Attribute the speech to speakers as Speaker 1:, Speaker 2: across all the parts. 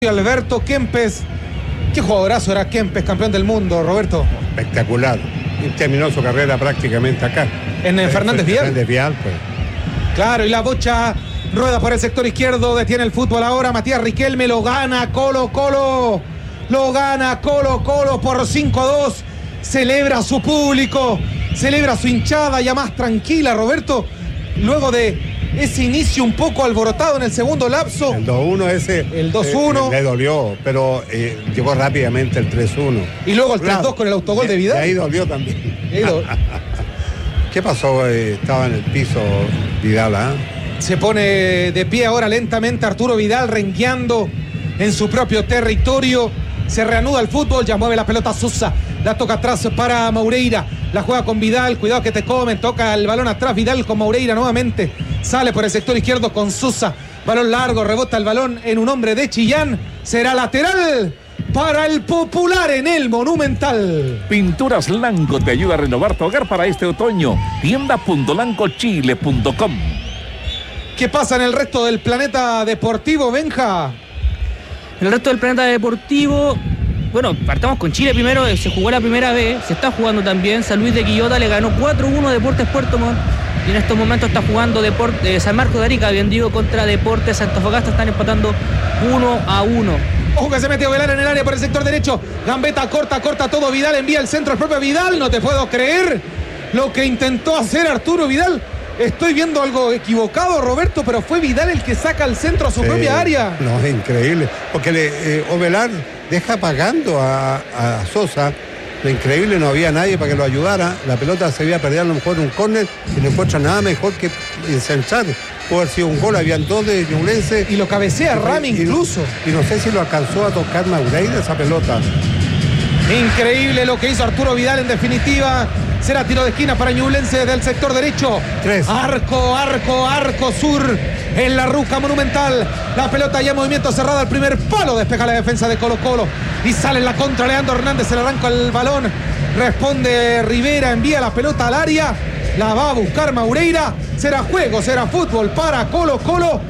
Speaker 1: Alberto Kempes. Qué jugadorazo era Kempes, campeón del mundo, Roberto.
Speaker 2: Espectacular. Y terminó su carrera prácticamente acá.
Speaker 1: En Fernández Vial.
Speaker 2: Fernández Vial, pues.
Speaker 1: Claro, y la bocha rueda por el sector izquierdo, detiene el fútbol ahora. Matías Riquelme lo gana Colo-Colo. Lo gana Colo-Colo por 5-2. Celebra su público, celebra su hinchada ya más tranquila, Roberto. Luego de ese inicio un poco alborotado en el segundo lapso.
Speaker 2: El 2-1 ese.
Speaker 1: El 2-1.
Speaker 2: Le dolió, pero llegó rápidamente el 3-1.
Speaker 1: Y luego el 3-2 con el autogol de Vidal.
Speaker 2: Y ahí dolió también. ¿Qué pasó? Estaba en el piso Vidal, ¿ah?
Speaker 1: Se pone de pie ahora lentamente Arturo Vidal, rengueando en su propio territorio. Se reanuda el fútbol, ya mueve la pelota Sousa. La toca atrás para Moreira. La juega con Vidal, cuidado que te comen. Toca el balón atrás, Vidal con Moreira nuevamente. Sale por el sector izquierdo con Sousa. Balón largo, rebota el balón en un hombre de Chillán. Será lateral para el Popular en el Monumental.
Speaker 3: Pinturas Lanco te ayuda a renovar tu hogar para este otoño. Tienda.lancochile.com.
Speaker 1: ¿Qué pasa en el resto del planeta deportivo, Benja?
Speaker 4: En el resto del planeta deportivo, bueno, partamos con Chile primero. Se jugó la primera vez, se está jugando también. San Luis de Quillota le ganó 4-1 a Deportes Puerto Montt. Y en estos momentos está jugando San Marcos de Arica, bien digo, contra Deportes Antofagasta. Están empatando 1-1.
Speaker 1: Ojo que se metió Velar en el área por el sector derecho. Gambeta corta todo. Vidal envía el centro al propio Vidal. No te puedo creer lo que intentó hacer Arturo Vidal. Estoy viendo algo equivocado, Roberto, pero fue Vidal el que saca el centro a su propia área.
Speaker 2: No, es increíble. Porque Ovelar deja pagando a Sosa. Lo increíble, no había nadie para que lo ayudara. La pelota se había perdido a lo mejor en un córner y no encuentra nada mejor que ensanchar. Puede haber sido un gol, habían dos de Ñublense.
Speaker 1: Y lo cabecea Rami incluso.
Speaker 2: Y no sé si lo alcanzó a tocar Moreira esa pelota.
Speaker 1: Increíble lo que hizo Arturo Vidal en definitiva. Será tiro de esquina para Ñublense del sector derecho.
Speaker 2: 3.
Speaker 1: Arco sur en la Ruca Monumental. La pelota ya en movimiento cerrada al primer palo. Despeja la defensa de Colo-Colo. Y sale en la contra Leandro Hernández. Se le arranca el balón. Responde Rivera. Envía la pelota al área. La va a buscar Moreira. Será juego, será fútbol para Colo-Colo.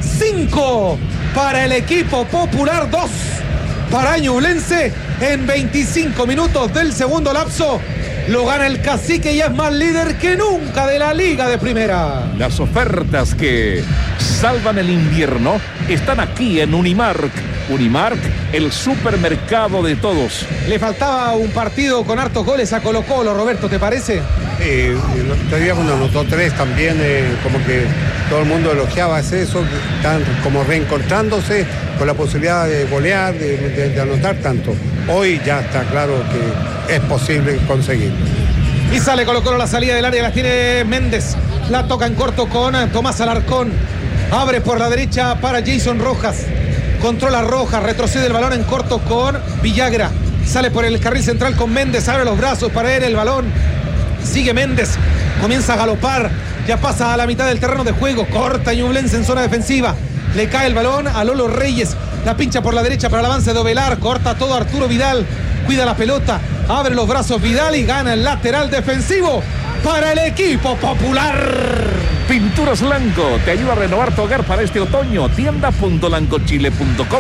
Speaker 1: 5 para el equipo Popular. 2 para Ñublense. En 25 minutos del segundo lapso. Lo gana el Cacique y es más líder que nunca de la Liga de Primera.
Speaker 3: Las ofertas que salvan el invierno están aquí en Unimark. Unimark, el supermercado de todos.
Speaker 1: Le faltaba un partido con hartos goles a Colo-Colo, Roberto, ¿te parece?
Speaker 2: Todavía cuando anotó 3 también, como que todo el mundo elogiaba eso, que están como reencontrándose con la posibilidad de golear, de anotar tanto. Hoy ya está claro que es posible conseguir.
Speaker 1: Y sale Colo-Colo, la salida del área la tiene Méndez. La toca en corto con Tomás Alarcón. Abre por la derecha para Jason Rojas. Controla Rojas, retrocede el balón en corto con Villagra. Sale por el carril central con Méndez, abre los brazos para él el balón. Sigue Méndez, comienza a galopar. Ya pasa a la mitad del terreno de juego. Corta Ñublense en zona defensiva. Le cae el balón a Lolo Reyes. La pincha por la derecha para el avance de Ovelar. Corta todo Arturo Vidal. Cuida la pelota. Abre los brazos Vidal y gana el lateral defensivo para el equipo Popular.
Speaker 3: Pinturas Lanco te ayuda a renovar tu hogar para este otoño. Tienda.lancochile.com.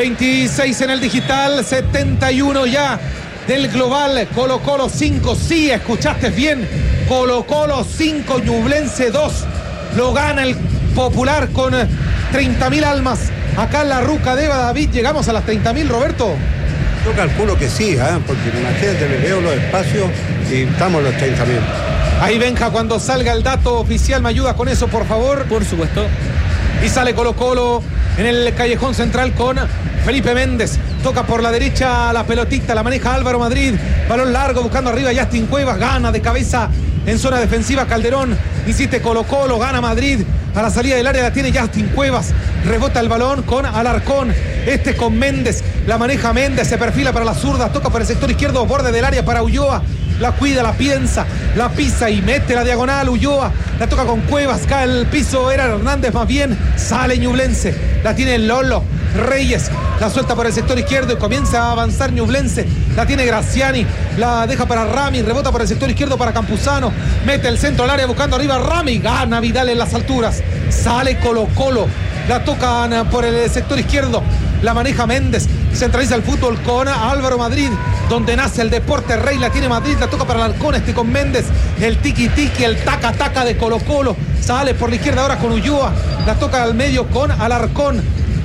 Speaker 1: 26 en el digital, 71 ya del global. Colo-Colo 5, sí, escuchaste bien. Colo-Colo 5, Ñublense 2. Lo gana el Popular con 30.000 almas. Acá en la Ruca de David, llegamos a las 30.000, Roberto.
Speaker 2: Yo calculo que sí, porque imagínate, le veo los espacios y estamos los 30.000.
Speaker 1: Ahí Benja, cuando salga el dato oficial, ¿me ayuda con eso, por favor?
Speaker 4: Por supuesto.
Speaker 1: Y sale Colo-Colo en el callejón central con Felipe Méndez. Toca por la derecha la pelotita, la maneja Álvaro Madrid. Balón largo buscando arriba Justin Cuevas. Gana de cabeza en zona defensiva Calderón. Insiste Colo-Colo, gana Madrid. A la salida del área la tiene Justin Cuevas. Rebota el balón con Alarcón. Con Méndez. La maneja Méndez, se perfila para la zurda. Toca por el sector izquierdo, borde del área para Ulloa. La cuida, la piensa, la pisa y mete la diagonal. Ulloa la toca con Cuevas, cae el piso, era Hernández más bien. Sale Ñublense, la tiene Lolo Reyes, la suelta por el sector izquierdo y comienza a avanzar Ñublense. La tiene Graziani, la deja para Rami, rebota por el sector izquierdo para Campuzano, mete el centro al área buscando arriba Rami, gana Vidal en las alturas. Sale Colo-Colo, la tocan por el sector izquierdo. la maneja Méndez, centraliza el fútbol con Álvaro Madrid, donde nace el deporte rey, la tiene Madrid, la toca para Alarcón, con Méndez, el tiki-tiki, el taca-taca de Colo-Colo, sale por la izquierda ahora con Ulloa, la toca al medio con Alarcón,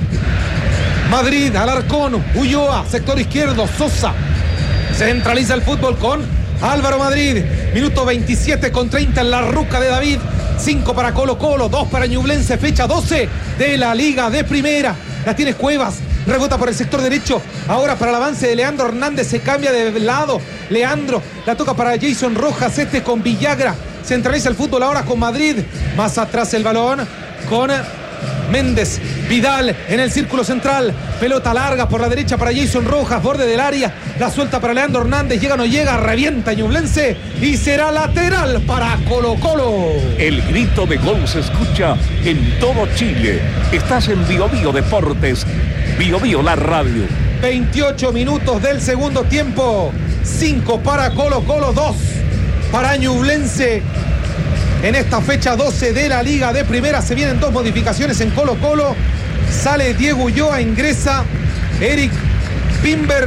Speaker 1: Madrid, Alarcón, Ulloa, sector izquierdo, Sosa, centraliza el fútbol con Álvaro Madrid, minuto 27:30 en la ruca de David, 5 para Colo-Colo, 2 para Ñublense, fecha 12 de la Liga de Primera. La tiene Cuevas, rebota por el sector derecho, ahora para el avance de Leandro Hernández, se cambia de lado, Leandro, la toca para Jason Rojas, con Villagra, centraliza el fútbol ahora con Madrid, más atrás el balón con Méndez, Vidal en el círculo central, pelota larga por la derecha para Jason Rojas, borde del área, la suelta para Leandro Hernández, llega o no llega, revienta Ñublense y será lateral para Colo-Colo.
Speaker 3: El grito de gol se escucha en todo Chile. Estás en Bio Bio Deportes, Bio Bio la radio.
Speaker 1: 28 minutos del segundo tiempo, 5 para Colo-Colo, 2 para Ñublense. En esta fecha 12 de la Liga de Primera se vienen 2 modificaciones en Colo-Colo. Sale Diego Ulloa, ingresa Eric Bimber.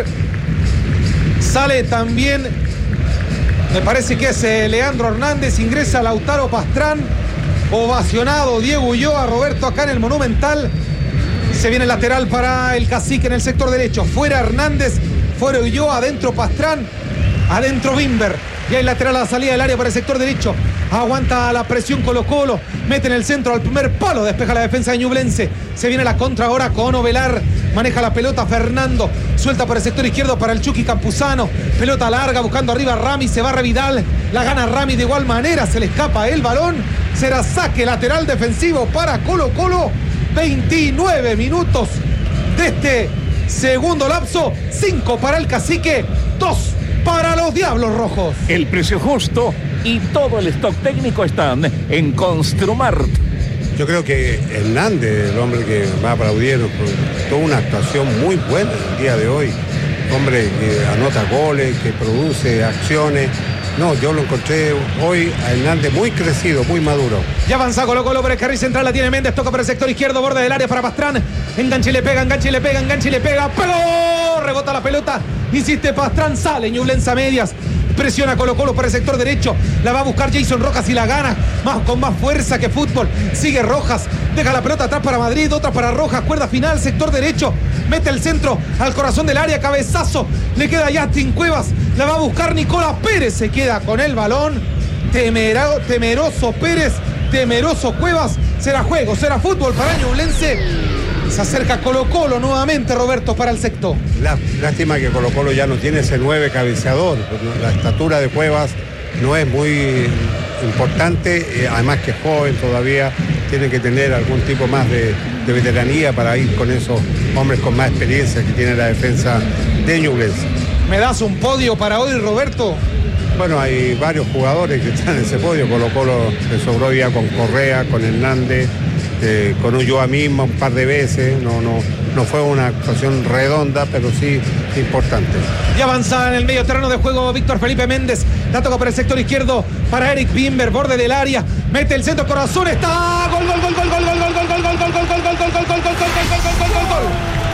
Speaker 1: Sale también, me parece que es Leandro Hernández, ingresa Lautaro Pastrán. Ovacionado Diego Ulloa, Roberto, acá en el Monumental. Se viene el lateral para el Cacique en el sector derecho. Fuera Hernández, fuera Ulloa, adentro Pastrán, adentro Bimber. Y hay lateral a la salida del área para el sector derecho. Aguanta la presión Colo-Colo. Mete en el centro al primer palo. Despeja la defensa de Ñublense. Se viene la contra ahora con Ovelar. Maneja la pelota Fernando. Suelta por el sector izquierdo para el Chucky Campuzano. Pelota larga buscando arriba Rami. Se barra Vidal. La gana Rami de igual manera. Se le escapa el balón. Será saque lateral defensivo para Colo-Colo. 29 minutos de este segundo lapso. 5 para el Cacique. 2 para los Diablos Rojos.
Speaker 3: El precio justo y todo el stock técnico están en Construmart.
Speaker 2: Yo creo que Hernández, el hombre que va a aplaudir, tuvo una actuación muy buena el día de hoy. Hombre que anota goles, que produce acciones. No, yo lo encontré hoy a Hernández muy crecido, muy maduro.
Speaker 1: Ya avanza Colo-Colo por el carril central, la tiene Méndez, toca por el sector izquierdo, borde del área para Pastrán. Enganche y le pega, enganche y le pega, enganche y le pega. ¡Pegó! Rebota la pelota, insiste Pastrán, sale Ñublense a medias. Presiona Colo-Colo por el sector derecho. La va a buscar Jason Rojas y la gana. Con más fuerza que fútbol. Sigue Rojas. Deja la pelota atrás para Madrid. Otra para Rojas. Cuerda final, sector derecho. Mete el centro al corazón del área. Cabezazo. Le queda Justin Cuevas. La va a buscar Nicolás Pérez. Se queda con el balón. Temeroso Pérez. Temeroso Cuevas. Será juego, será fútbol para Ñublense. Se acerca Colo-Colo nuevamente, Roberto, para el sexto.
Speaker 2: Lástima que Colo-Colo ya no tiene ese 9 cabeceador. La estatura de Cuevas no es muy importante, además que es joven todavía, tiene que tener algún tipo más de veteranía para ir con esos hombres con más experiencia que tiene la defensa de Ñublense.
Speaker 1: ¿Me das un podio para hoy, Roberto?
Speaker 2: Bueno, hay varios jugadores que están en ese podio. Colo-Colo le sobró ya con Correa, con Hernández, con Ulloa mismo un par de veces. No fue una actuación redonda, pero sí importante.
Speaker 1: Y avanza en el medio terreno de juego Víctor Felipe Méndez. La toca por el sector izquierdo para Eric Bimber, borde del área. Mete el centro, corazón, está. Gol, gol, gol, gol, gol, gol, gol, gol, gol, gol, gol, gol, gol, gol, gol, gol, gol, gol, gol, gol.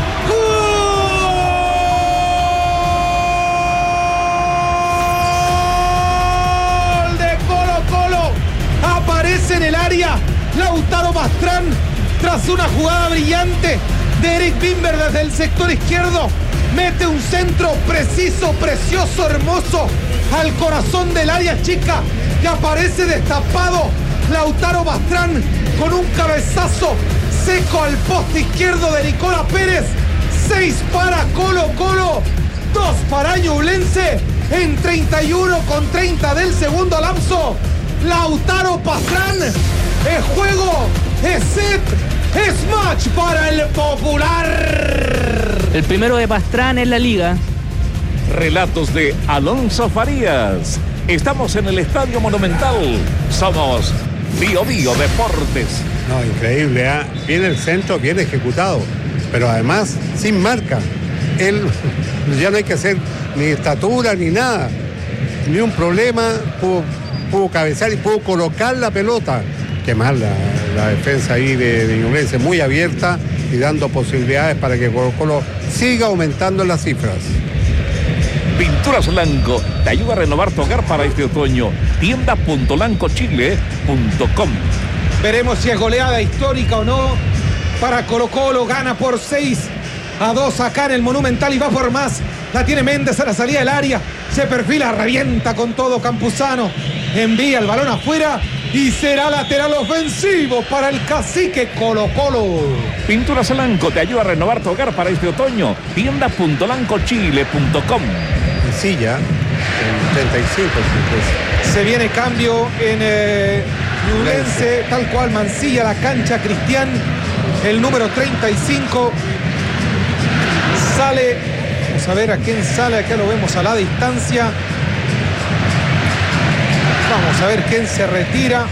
Speaker 1: ¡Gol de Colo-Colo! Aparece en el área Lautaro Pastrán tras una jugada brillante de Eric Bimber desde el sector izquierdo. Mete un centro preciso, precioso, hermoso al corazón del área chica y aparece destapado Lautaro Pastrán con un cabezazo seco al poste izquierdo de Nicolás Pérez. 6 para Colo-Colo, 2 para Ñublense en 31:30 del segundo lapso. Lautaro Pastrán. Es juego, es set, es match para el Popular.
Speaker 4: El primero de Pastrán en la liga.
Speaker 3: Relatos de Alonso Farías. Estamos en el Estadio Monumental. Somos Bio Bio Deportes.
Speaker 2: No, increíble, ¿eh? Viene el centro, bien ejecutado, pero además sin marca. Él ya no hay que hacer ni estatura ni nada, ni un problema, pudo cabecear y pudo colocar la pelota. Qué mal la defensa ahí de Ñublense, muy abierta y dando posibilidades para que Colo-Colo siga aumentando las cifras.
Speaker 3: Pinturas Lanco te ayuda a renovar tu hogar para este otoño. Tienda.lancochile.com.
Speaker 1: Veremos si es goleada histórica o no para Colo-Colo. Gana por 6-2 acá en el Monumental y va por más. La tiene Méndez a la salida del área. Se perfila, revienta con todo Campuzano. Envía el balón afuera y será lateral ofensivo para el cacique Colo-Colo.
Speaker 3: Pinturas Lanco te ayuda a renovar tu hogar para este otoño. Tienda.lancochile.com.
Speaker 2: Silla, en 35.
Speaker 1: Se viene cambio en Ñublense, tal cual Mancilla la cancha, Cristian, el número 35. Sale, vamos a ver a quién sale, acá lo vemos a la distancia. Vamos a ver quién se retira.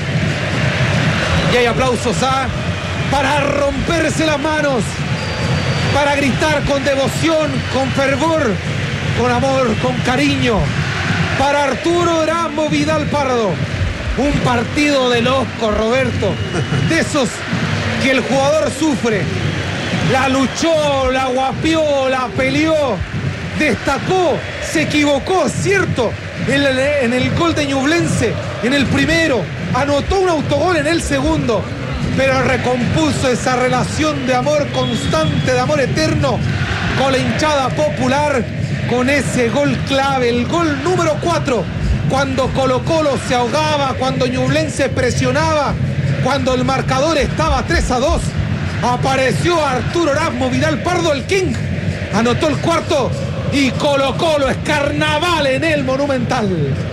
Speaker 1: Y hay aplausos para romperse las manos, para gritar con devoción, con fervor, con amor, con cariño, para Arturo Erasmo Vidal Pardo. Un partido de locos, Roberto, de esos que el jugador sufre. La luchó, la guapió, la peleó, destacó, se equivocó, cierto, en el gol de Ñublense, en el primero, anotó un autogol en el segundo, pero recompuso esa relación de amor constante, de amor eterno, con la hinchada popular, con ese gol clave, el gol número 4, cuando Colo-Colo se ahogaba, cuando Ñublense presionaba, cuando el marcador estaba 3-2, apareció Arturo Erasmo Vidal Pardo, el King, anotó el cuarto y Colo-Colo es carnaval en el Monumental.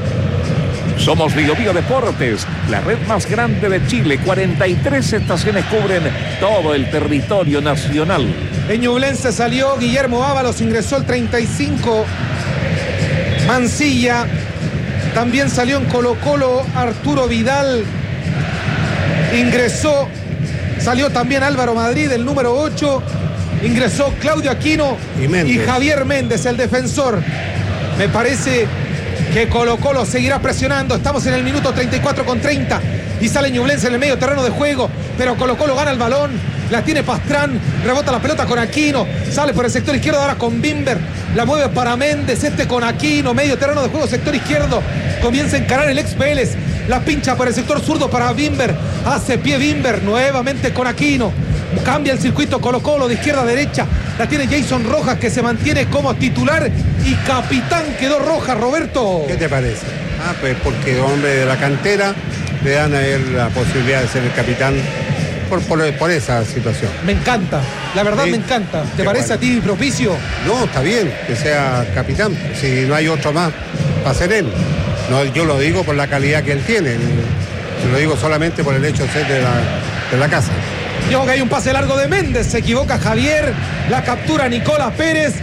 Speaker 3: Somos Bio Bio Deportes, la red más grande de Chile. 43 estaciones cubren todo el territorio nacional.
Speaker 1: En Ñublense salió Guillermo Ábalos, ingresó el 35. Mancilla. También salió en Colo-Colo Arturo Vidal. Ingresó, salió también Álvaro Madrid, el número 8. Ingresó Claudio Aquino y Javier Méndez, el defensor. Me parece que Colo-Colo seguirá presionando. Estamos en el minuto 34:30 y sale Ñublense en el medio terreno de juego, pero Colo-Colo gana el balón, la tiene Pastrán, rebota la pelota con Aquino, sale por el sector izquierdo ahora con Bimber, la mueve para Méndez, con Aquino, medio terreno de juego, sector izquierdo, comienza a encarar el ex Vélez, la pincha por el sector zurdo para Bimber, hace pie Bimber, nuevamente con Aquino, cambia el circuito Colo-Colo de izquierda a derecha, la tiene Jason Rojas, que se mantiene como titular y capitán. Quedó Rojas, Roberto.
Speaker 2: ¿Qué te parece? Pues porque hombre de la cantera le dan a él la posibilidad de ser el capitán por esa situación.
Speaker 1: Me encanta, la verdad, sí, me encanta. ¿Te parece bueno a ti propicio?
Speaker 2: No, está bien que sea capitán, si no hay otro más va a ser él. No, yo lo digo por la calidad que él tiene, lo digo solamente por el hecho de ser de la casa.
Speaker 1: Yo que hay un pase largo de Méndez, se equivoca Javier, la captura Nicolás Pérez,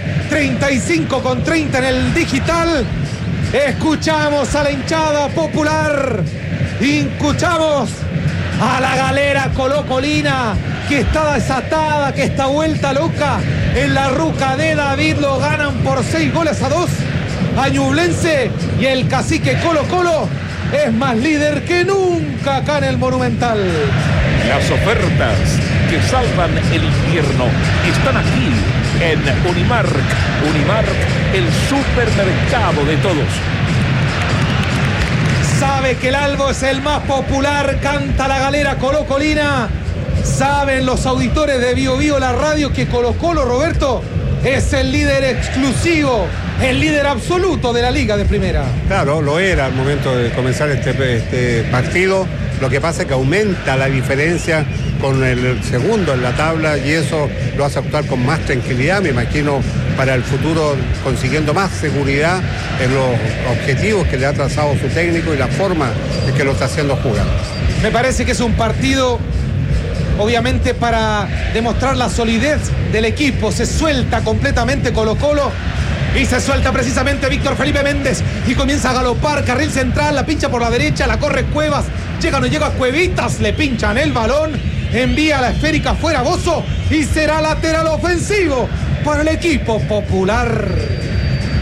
Speaker 1: 35:30 en el digital. Escuchamos a la hinchada popular, escuchamos a la galera colocolina que está desatada, que está vuelta loca en la ruca de David. Lo ganan por 6-2 a Ñublense y el cacique Colo-Colo es más líder que nunca acá en el Monumental.
Speaker 3: Las ofertas que salvan el invierno están aquí en Unimark. Unimark, el supermercado de todos.
Speaker 1: Sabe que el Albo es el más popular, canta la galera colocolina. Saben los auditores de Bio Bio, la radio, que Colo-Colo, Roberto, es el líder exclusivo, el líder absoluto de la Liga de Primera.
Speaker 2: Claro, lo era al momento de comenzar este partido. Lo que pasa es que aumenta la diferencia con el segundo en la tabla y eso lo hace actuar con más tranquilidad, me imagino, para el futuro, consiguiendo más seguridad en los objetivos que le ha trazado su técnico y la forma en que lo está haciendo jugar.
Speaker 1: Me parece que es un partido, obviamente, para demostrar la solidez del equipo. Se suelta completamente Colo-Colo y se suelta precisamente Víctor Felipe Méndez y comienza a galopar, carril central, la pincha por la derecha, la corre Cuevas, llega o no llega Cuevitas, le pinchan el balón, envía la esférica fuera Bozo y será lateral ofensivo para el equipo popular.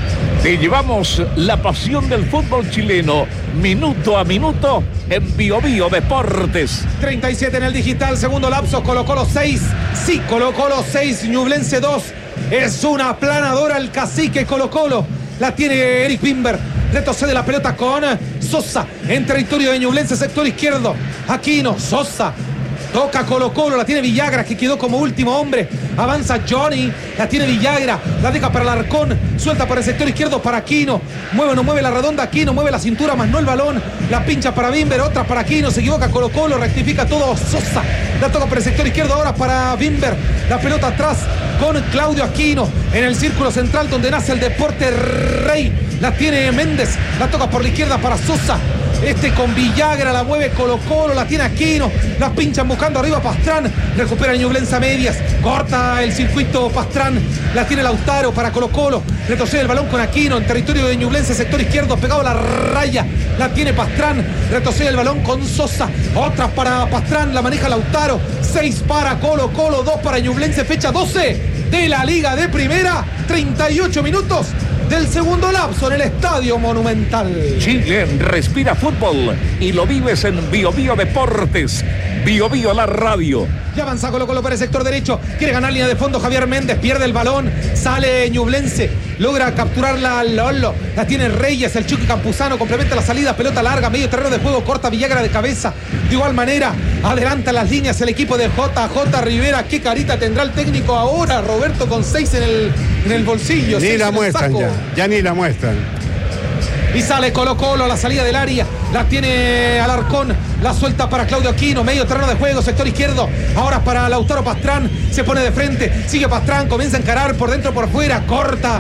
Speaker 3: Te llevamos la pasión del fútbol chileno, minuto a minuto, en Bio Bio Deportes.
Speaker 1: 37 en el digital, segundo lapso, Colo-Colo 6. Sí, Colo-Colo 6, Ñublense 2. Es una aplanadora el cacique Colo-Colo. La tiene Eric Bimber. Retrocede la pelota con Sosa en territorio de Ñublense, sector izquierdo. Aquino, Sosa. Toca Colo-Colo, la tiene Villagra, que quedó como último hombre. Avanza Johnny, la tiene Villagra, la deja para Alarcón, suelta para el sector izquierdo para Aquino. Mueve, no mueve la redonda Aquino, mueve la cintura, más no el balón. La pincha para Bimber, otra para Aquino, se equivoca Colo-Colo, rectifica todo Sosa. La toca para el sector izquierdo ahora para Bimber. La pelota atrás con Claudio Aquino en el círculo central donde nace el deporte rey. La tiene Méndez, la toca por la izquierda para Sosa. Con Villagra la mueve Colo-Colo, la tiene Aquino, la pinchan buscando arriba Pastrán, recupera Ñublense a medias, corta el circuito Pastrán, la tiene Lautaro para Colo-Colo, retrocede el balón con Aquino en territorio de Ñublense, sector izquierdo, pegado a la raya, la tiene Pastrán, retrocede el balón con Sosa, otra para Pastrán, la maneja Lautaro, 6 para Colo-Colo, 2 para Ñublense, fecha 12 de la Liga de Primera, 38 minutos del segundo lapso en el Estadio Monumental.
Speaker 3: Chile respira fútbol y lo vives en Bio Bio Deportes. Bio Bio la radio.
Speaker 1: Ya avanza Colo-Colo para el sector derecho. Quiere ganar línea de fondo Javier Méndez. Pierde el balón. Sale Ñublense. Logra capturarla Lolo. La tiene Reyes. El Chucky Campuzano complementa la salida. Pelota larga. Medio terreno de juego. Corta Villagra de cabeza. De igual manera, adelanta las líneas el equipo de JJ Rivera. Qué carita tendrá el técnico ahora. Roberto con 6 en el bolsillo.
Speaker 2: Ni la muestran ya ni la muestran.
Speaker 1: Y sale Colo-Colo a la salida del área. La tiene Alarcón. La suelta para Claudio Aquino. Medio terreno de juego. Sector izquierdo. Ahora para Lautaro Pastrán. Se pone de frente. Sigue Pastrán. Comienza a encarar por dentro, por fuera. Corta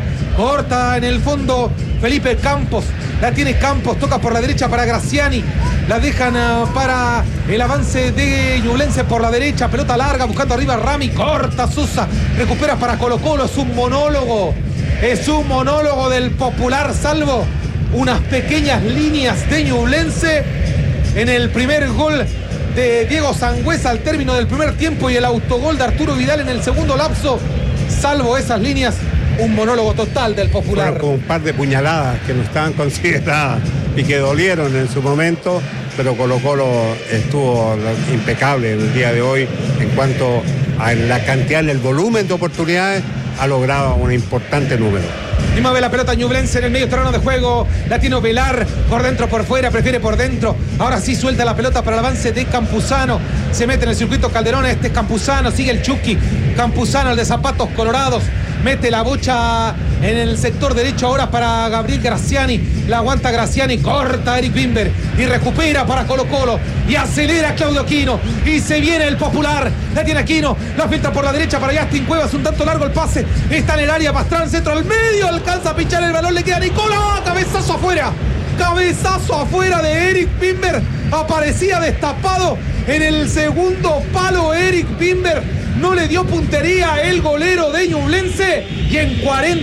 Speaker 1: en el fondo Felipe Campos. La tiene Campos. Toca por la derecha para Graciani. La dejan para el avance de Ñublense por la derecha. Pelota larga. Buscando arriba Rami. Corta Sosa. Recupera para Colo-Colo. Es un monólogo. Es un monólogo del popular, salvo unas pequeñas líneas de Ñublense en el primer gol de Diego Sangüesa al término del primer tiempo y el autogol de Arturo Vidal en el segundo lapso. Salvo esas líneas, un monólogo total del popular.
Speaker 2: Fueron como un par de puñaladas que no estaban consideradas y que dolieron en su momento, pero Colo-Colo estuvo impecable el día de hoy en cuanto a la cantidad, el volumen de oportunidades. Ha logrado un importante número.
Speaker 1: Y mueve la pelota Ñublense en el medio terreno de juego. La tiene Velar por dentro, por fuera, prefiere por dentro. Ahora sí suelta la pelota para el avance de Campuzano. Se mete en el circuito Calderón. Este es Campuzano, sigue el Chucky. Campuzano, el de zapatos colorados. Mete la bocha en el sector derecho ahora para Gabriel Graciani. La aguanta Graciani, corta Eric Bimber y recupera para Colo-Colo y acelera Claudio Aquino y se viene el popular. La tiene Aquino, la filtra por la derecha para Justin Cuevas, un tanto largo el pase. Está en el área, Pastrán, centro al medio, alcanza a pinchar el balón, le queda Nicolás, cabezazo afuera. Cabezazo afuera de Eric Bimber. Aparecía destapado en el segundo palo Eric Bimber. No le dio puntería el golero de Ñublense y en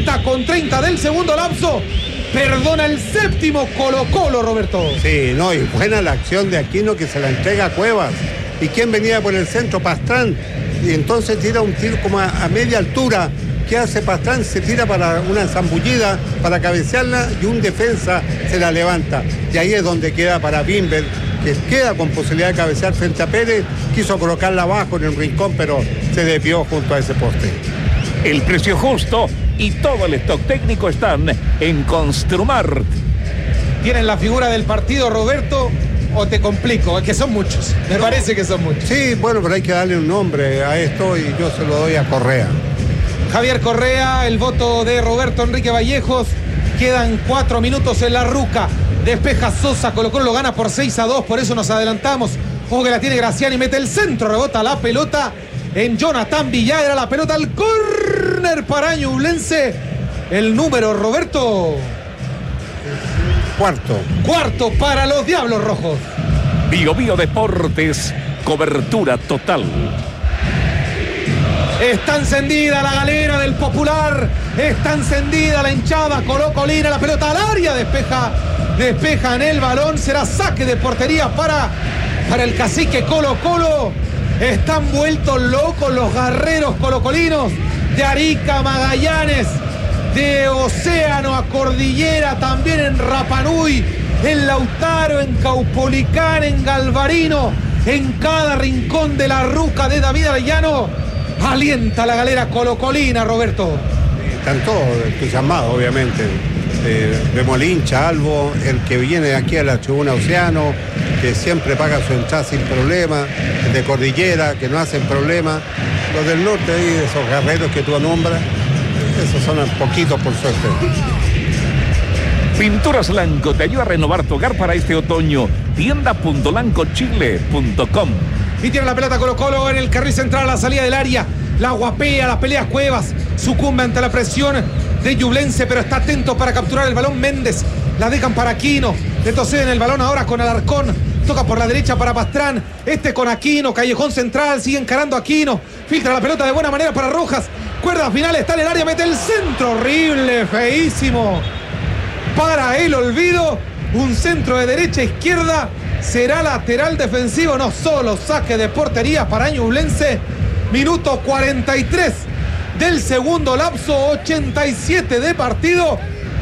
Speaker 1: 40:30 del segundo lapso perdona el séptimo Colo-Colo, Roberto.
Speaker 2: Sí, no, y buena la acción de Aquino que se la entrega a Cuevas. ¿Y quién venía por el centro? Pastrán. Y entonces tira un tiro como a media altura. ¿Qué hace Pastrán? Se tira para una zambullida para cabecearla y un defensa se la levanta. Y ahí es donde queda para Bimber, que queda con posibilidad de cabecear frente a Pérez. Quiso colocarla abajo en el rincón, pero se desvió junto a ese poste.
Speaker 3: El precio justo y todo el stock técnico están en Construmart.
Speaker 1: ¿Tienen la figura del partido, Roberto? ¿O te complico? Es que son muchos. Me parece que son muchos.
Speaker 2: Sí, bueno, pero hay que darle un nombre a esto y yo se lo doy a Correa.
Speaker 1: Javier Correa, el voto de Roberto Enrique Vallejos. Quedan 4 minutos en la ruca. Despeja Sosa, Colo-Colo lo gana por 6-2, por eso nos adelantamos. Ojo que la tiene Graciani, mete el centro, rebota la pelota en Jonathan Villagra, la pelota al córner para Ñublense. El número, Roberto. Cuarto para los Diablos Rojos.
Speaker 3: Bio Bio Deportes, cobertura total.
Speaker 1: Está encendida la galera del popular. Está encendida la hinchada colocolina. La pelota al área. Despeja en el balón. Será saque de portería para el cacique Colo-Colo. Están vueltos locos los guerreros colocolinos de Arica, Magallanes, de océano a cordillera, también en Rapa Nui, en Lautaro, en Caupolicán, en Galvarino, en cada rincón de la ruca de David Arellano. Alienta la galera colocolina, Roberto.
Speaker 2: Están todos entusiasmados, obviamente. Vemos al hincha, Albo, el que viene aquí a la tribuna Océano, que siempre paga su entrada sin problema, el de Cordillera, que no hacen problema. Los del norte, ahí, esos guerreros que tú nombras, esos son poquitos por suerte.
Speaker 3: Pinturas Lanco te ayuda a renovar tu hogar para este otoño. Tienda.lancochile.com.
Speaker 1: Y tiene la pelota Colo-Colo en el carril central a la salida del área. La guapea, las peleas Cuevas. Sucumbe ante la presión de Ñublense, pero está atento para capturar el balón Méndez. La dejan para Aquino. Retroceden el balón ahora con Alarcón. Toca por la derecha para Pastrán. Con Aquino. Callejón central. Sigue encarando Aquino. Filtra la pelota de buena manera para Rojas. Cuerda final. Está en el área. Mete el centro. Horrible. Feísimo. Para el olvido. Un centro de derecha a izquierda. Será lateral defensivo. No solo saque de portería para Ñublense. Minuto 43 del segundo lapso. 87 de partido.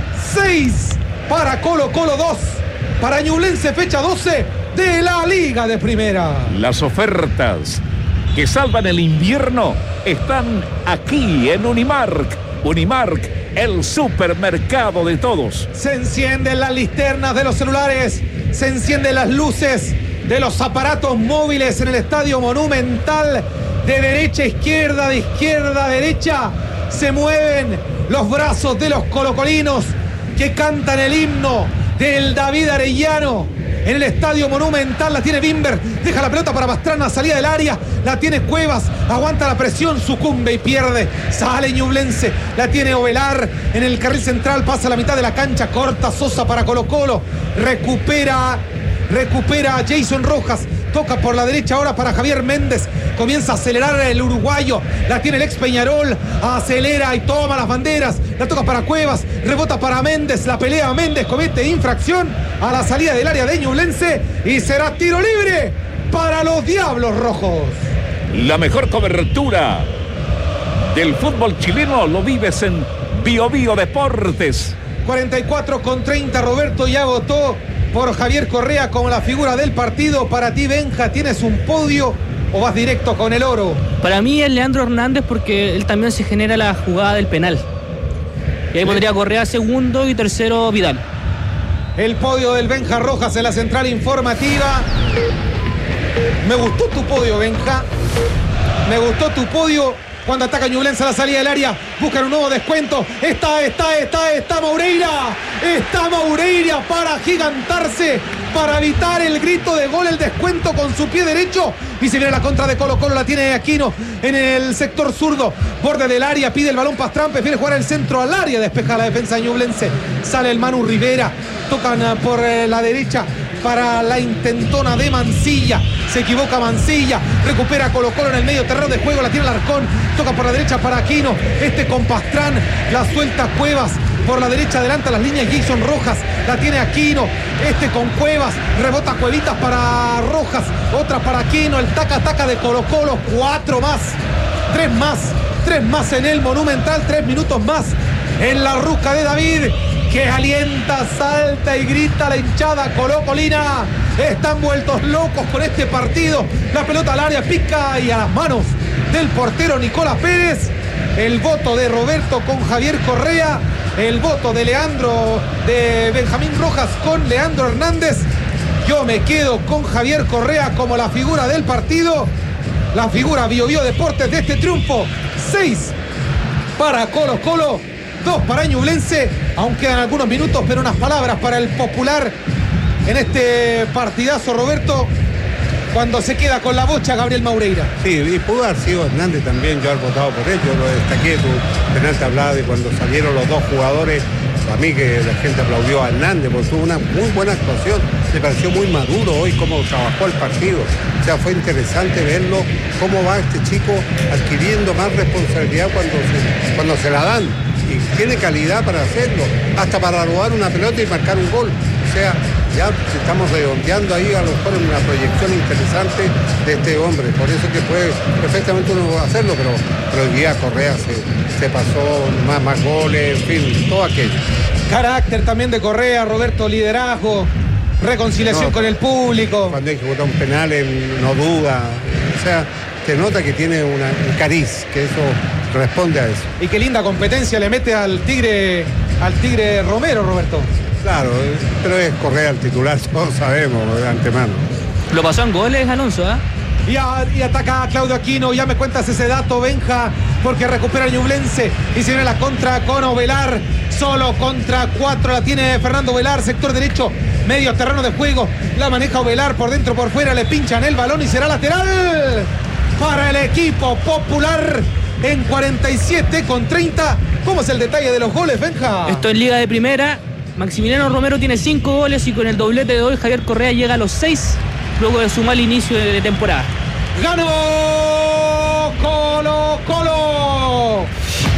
Speaker 1: 6 para Colo-Colo, 2 para Ñublense, fecha 12 de la Liga de Primera.
Speaker 3: Las ofertas que salvan el invierno están aquí en Unimark. Unimark, el supermercado de todos.
Speaker 1: Se encienden las linternas de los celulares, se encienden las luces de los aparatos móviles en el Estadio Monumental. De derecha a izquierda, de izquierda a derecha, se mueven los brazos de los colocolinos que cantan el himno del David Arellano. En el Estadio Monumental la tiene Bimber, deja la pelota para Pastrana, salida del área, la tiene Cuevas, aguanta la presión, sucumbe y pierde, sale Ñublense, la tiene Ovelar en el carril central, pasa a la mitad de la cancha, corta Sosa para Colo-Colo, recupera Jason Rojas, toca por la derecha ahora para Javier Méndez, comienza a acelerar el uruguayo, la tiene el ex Peñarol, acelera y toma las banderas, la toca para Cuevas, rebota para Méndez, la pelea Méndez, comete infracción a la salida del área de Ñublense y será tiro libre para los Diablos Rojos.
Speaker 3: La mejor cobertura del fútbol chileno lo vives en Bio Bio Deportes.
Speaker 1: 44:30, Roberto ya votó por Javier Correa como la figura del partido. Para ti, Benja, ¿tienes un podio o vas directo con el oro?
Speaker 4: Para mí es Leandro Hernández porque él también se genera la jugada del penal. Y ahí pondría Correa segundo y tercero Vidal.
Speaker 1: El podio del Benja Rojas en la central informativa. Me gustó tu podio, Benja. Me gustó tu podio. Cuando ataca Ñublense a la salida del área, buscan un nuevo descuento. Está Moureira. Está Moureira para agigantarse, para evitar el grito de gol, el descuento con su pie derecho. Y se viene la contra de Colo-Colo, la tiene Aquino en el sector zurdo, borde del área, pide el balón Pastrán, prefiere jugar el centro al área, despeja la defensa de Ñublense. Sale el Manu Rivera, tocan por la derecha para la intentona de Mancilla. Se equivoca Mancilla, recupera Colo-Colo en el medio terreno de juego, la tiene Alarcón, toca por la derecha para Aquino, con Pastrán, la suelta Cuevas, por la derecha adelanta las líneas Jason Rojas, la tiene Aquino, con Cuevas, rebota Cuevitas para Rojas, otra para Aquino, el taca-taca de Colo-Colo, 4 más, 3 más en el Monumental, 3 minutos más en la ruca de David, que alienta, salta y grita la hinchada colocolina. Están vueltos locos con este partido. La pelota al área, pica y a las manos del portero Nicolás Pérez. El voto de Roberto con Javier Correa. El voto de Benjamín Rojas con Leandro Hernández. Yo me quedo con Javier Correa como la figura del partido. La figura Bio Bio Deportes de este triunfo. 6 para Colo-Colo, 2 para Ñublense. Aún quedan algunos minutos, pero unas palabras para el popular en este partidazo, Roberto, cuando se queda con la bocha Gabriel Moureira.
Speaker 2: Sí, y pudo haber sido Hernández también, yo haber votado por él, yo lo destaqué, tu penal te hablaba de cuando salieron los dos jugadores, a mí que la gente aplaudió a Hernández, porque tuvo una muy buena actuación, me pareció muy maduro hoy cómo trabajó el partido, o sea, fue interesante verlo, cómo va este chico adquiriendo más responsabilidad cuando se la dan, y tiene calidad para hacerlo, hasta para robar una pelota y marcar un gol, o sea, ya estamos redondeando ahí a lo mejor en una proyección interesante de este hombre. Por eso que puede perfectamente uno hacerlo, pero el día Correa se pasó, más goles, en fin, todo aquello.
Speaker 1: Carácter también de Correa, Roberto, liderazgo, reconciliación con el público.
Speaker 2: Cuando hay que botar un penal, no duda. O sea, se nota que tiene un cariz, que eso responde a eso.
Speaker 1: Y qué linda competencia le mete al Tigre Romero, Roberto.
Speaker 2: Claro, pero es Correa el titular, todos sabemos de antemano.
Speaker 4: Lo pasó en goles, Alonso, ¿eh?
Speaker 1: Y ataca a Claudio Aquino. Ya me cuentas ese dato, Benja, porque recupera el Ñublense y se viene la contra con Ovelar. Solo contra 4 la tiene Fernando Ovelar, sector derecho, medio terreno de juego. La maneja Ovelar por dentro, por fuera, le pinchan el balón y será lateral para el equipo popular en 47:30. ¿Cómo es el detalle de los goles, Benja?
Speaker 4: Esto es Liga de Primera. Maximiliano Romero tiene 5 goles y con el doblete de hoy Javier Correa llega a los 6 luego de su mal inicio de temporada.
Speaker 1: ¡Ganó Colo-Colo!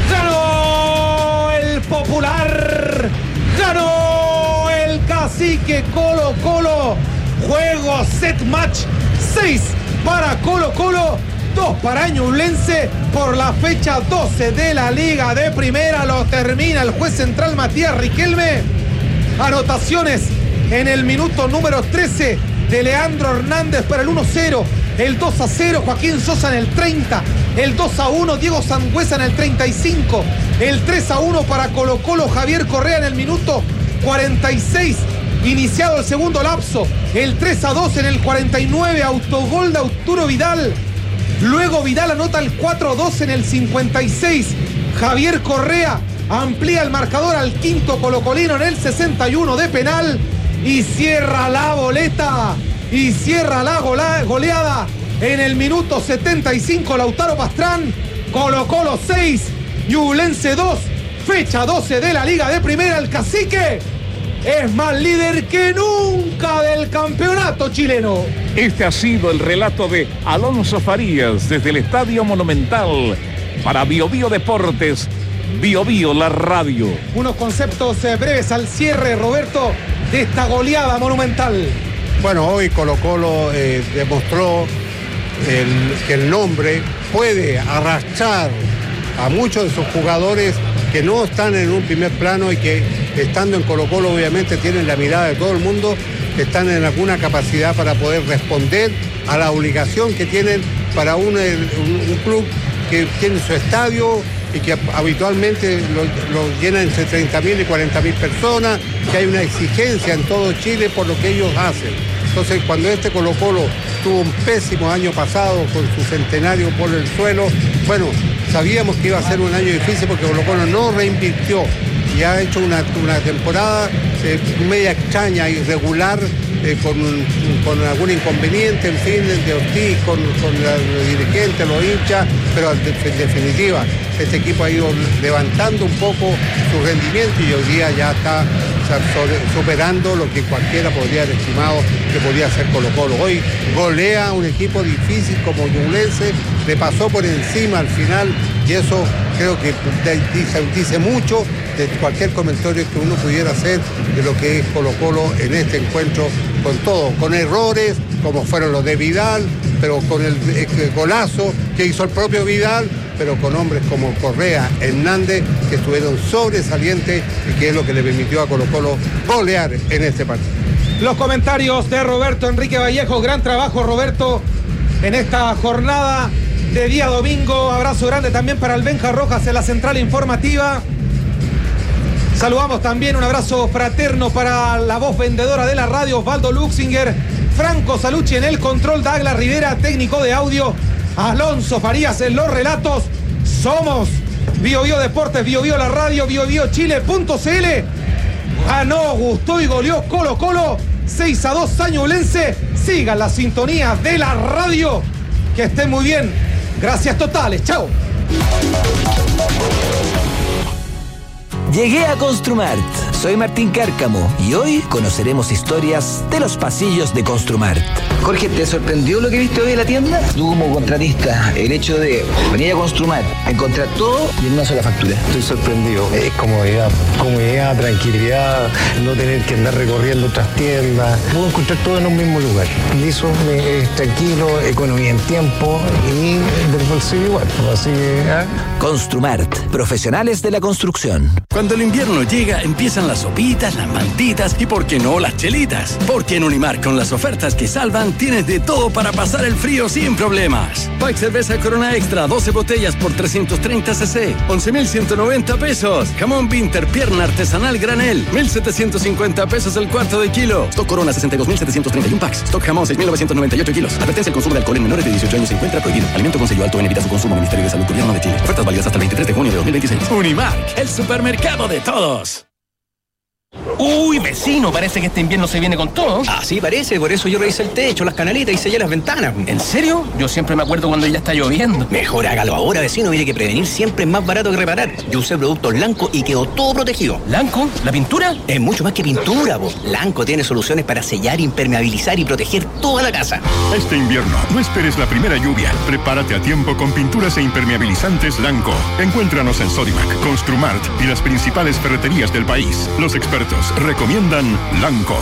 Speaker 1: ¡Ganó el Popular! ¡Ganó el Cacique Colo-Colo! Juego set match 6 para Colo-Colo, 2 para Ñublense por la fecha 12 de la Liga de Primera. Lo termina el juez central Matías Riquelme. Anotaciones en el minuto número 13 de Leandro Hernández para el 1-0, el 2-0 Joaquín Sosa en el 30, el 2-1 Diego Sangüesa en el 35, el 3-1 para Colo-Colo Javier Correa en el minuto 46, iniciado el segundo lapso, el 3-2 en el 49, autogol de Arturo Vidal. Luego Vidal anota el 4-2 en el 56. Javier Correa amplía el marcador al quinto colocolino en el 61 de penal y cierra la boleta y cierra la goleada en el minuto 75. Lautaro Pastrán. Colo-Colo 6, Ñublense 2, fecha 12 de la Liga de Primera. El Cacique es más líder que nunca del campeonato chileno.
Speaker 3: Este ha sido el relato de Alonso Farías desde el Estadio Monumental para Bio Bio Deportes, Bio Bio la radio.
Speaker 1: Unos conceptos breves al cierre, Roberto, de esta goleada monumental.
Speaker 2: Bueno, hoy Colo-Colo demostró que el nombre puede arrastrar a muchos de sus jugadores que no están en un primer plano y que estando en Colo-Colo obviamente tienen la mirada de todo el mundo, están en alguna capacidad para poder responder a la obligación que tienen para un club que tiene su estadio y que habitualmente lo llenan entre 30.000 y 40.000 personas, que hay una exigencia en todo Chile por lo que ellos hacen. Entonces, cuando este Colo-Colo tuvo un pésimo año pasado con su centenario por el suelo, bueno, sabíamos que iba a ser un año difícil porque Colo-Colo no reinvirtió y ha hecho una temporada media extraña, irregular, con algún inconveniente, en fin, de Ortiz, con los dirigentes, los hinchas, pero en definitiva, este equipo ha ido levantando un poco su rendimiento y hoy día ya está superando lo que cualquiera podría haber estimado que podía hacer Colo-Colo. Hoy golea a un equipo difícil como Ñublense, le pasó por encima al final y eso creo que dice mucho de cualquier comentario que uno pudiera hacer de lo que es Colo-Colo en este encuentro, con todo, con errores como fueron los de Vidal, pero con el golazo que hizo el propio Vidal, pero con hombres como Correa, Hernández, que estuvieron sobresalientes y que es lo que le permitió a Colo-Colo golear en este partido.
Speaker 1: Los comentarios de Roberto Enrique Vallejo. Gran trabajo, Roberto, en esta jornada de día domingo. Abrazo grande también para el Benja Rojas en la central informativa. Saludamos también, un abrazo fraterno para la voz vendedora de la radio, Osvaldo Luxinger, Franco Salucci en el control, Douglas Rivera, técnico de audio, Alonso Farías en los relatos. Somos Bio Bio Deportes, Bio Bio la radio, biobiochile.cl. Ganó, gustó y goleó Colo-Colo 6-2 a Ñublense. Sigan la sintonía de la radio. Que estén muy bien. Gracias totales. Chao.
Speaker 5: Llegué a Construmart. Soy Martín Cárcamo y hoy conoceremos historias de los pasillos de Construmart.
Speaker 6: Jorge, ¿te sorprendió lo que viste hoy en la tienda? Tú como contratista, el hecho de venir a Construmart, encontrar todo y en una sola factura.
Speaker 7: Estoy sorprendido. Es comodidad, tranquilidad, no tener que andar recorriendo otras tiendas. Puedo encontrar todo en un mismo lugar. Y eso es tranquilo, economía en tiempo y del bolsillo igual. Así que,
Speaker 5: Construmart, profesionales de la construcción.
Speaker 8: Cuando el invierno llega, empiezan las sopitas, las mantitas y, ¿por qué no, las chelitas? Porque en Unimark, con las ofertas que salvan, tienes de todo para pasar el frío sin problemas. Pack cerveza Corona Extra, 12 botellas por 330 cc, 11,190 pesos. Jamón Winter, pierna artesanal granel, 1,750 pesos el cuarto de kilo. Stock Corona, 62,731 packs. Stock Jamón, 6,998 kilos. Advertencia: el consumo de alcohol en menores de 18 años se encuentra prohibido. Alimento con sello alto en, evita su consumo. Ministerio de Salud, Gobierno de Chile. Ofertas válidas hasta el 23 de junio de 2026. Unimark, el supermercado de todos.
Speaker 9: Uy, vecino, parece que este invierno se viene con todo.
Speaker 6: Así parece, por eso yo revisé el techo, las canaletas y sellé las ventanas.
Speaker 9: ¿En serio? Yo siempre me acuerdo cuando ya está lloviendo.
Speaker 6: Mejor hágalo ahora, vecino. Mire que prevenir siempre es más barato que reparar. Yo usé productos Lanco y quedó todo protegido.
Speaker 9: ¿Lanco? ¿La pintura?
Speaker 6: Es mucho más que pintura, po. Lanco tiene soluciones para sellar, impermeabilizar y proteger toda la casa.
Speaker 10: Este invierno, no esperes la primera lluvia. Prepárate a tiempo con pinturas e impermeabilizantes Lanco. Encuéntranos en Sodimac, Construmart y las principales ferreterías del país. Los expertos recomiendan Lanco.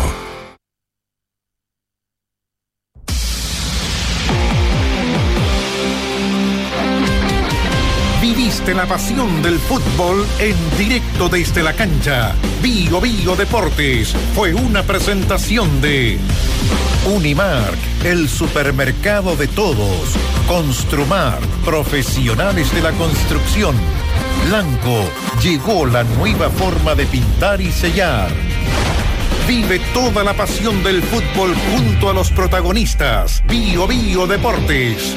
Speaker 11: Viviste la pasión del fútbol en directo desde la cancha. Bio Deportes fue una presentación de Unimark, el supermercado de todos. Construmart, profesionales de la construcción. Lanco, llegó la nueva forma de pintar y sellar. Vive toda la pasión del fútbol junto a los protagonistas. Bio Deportes.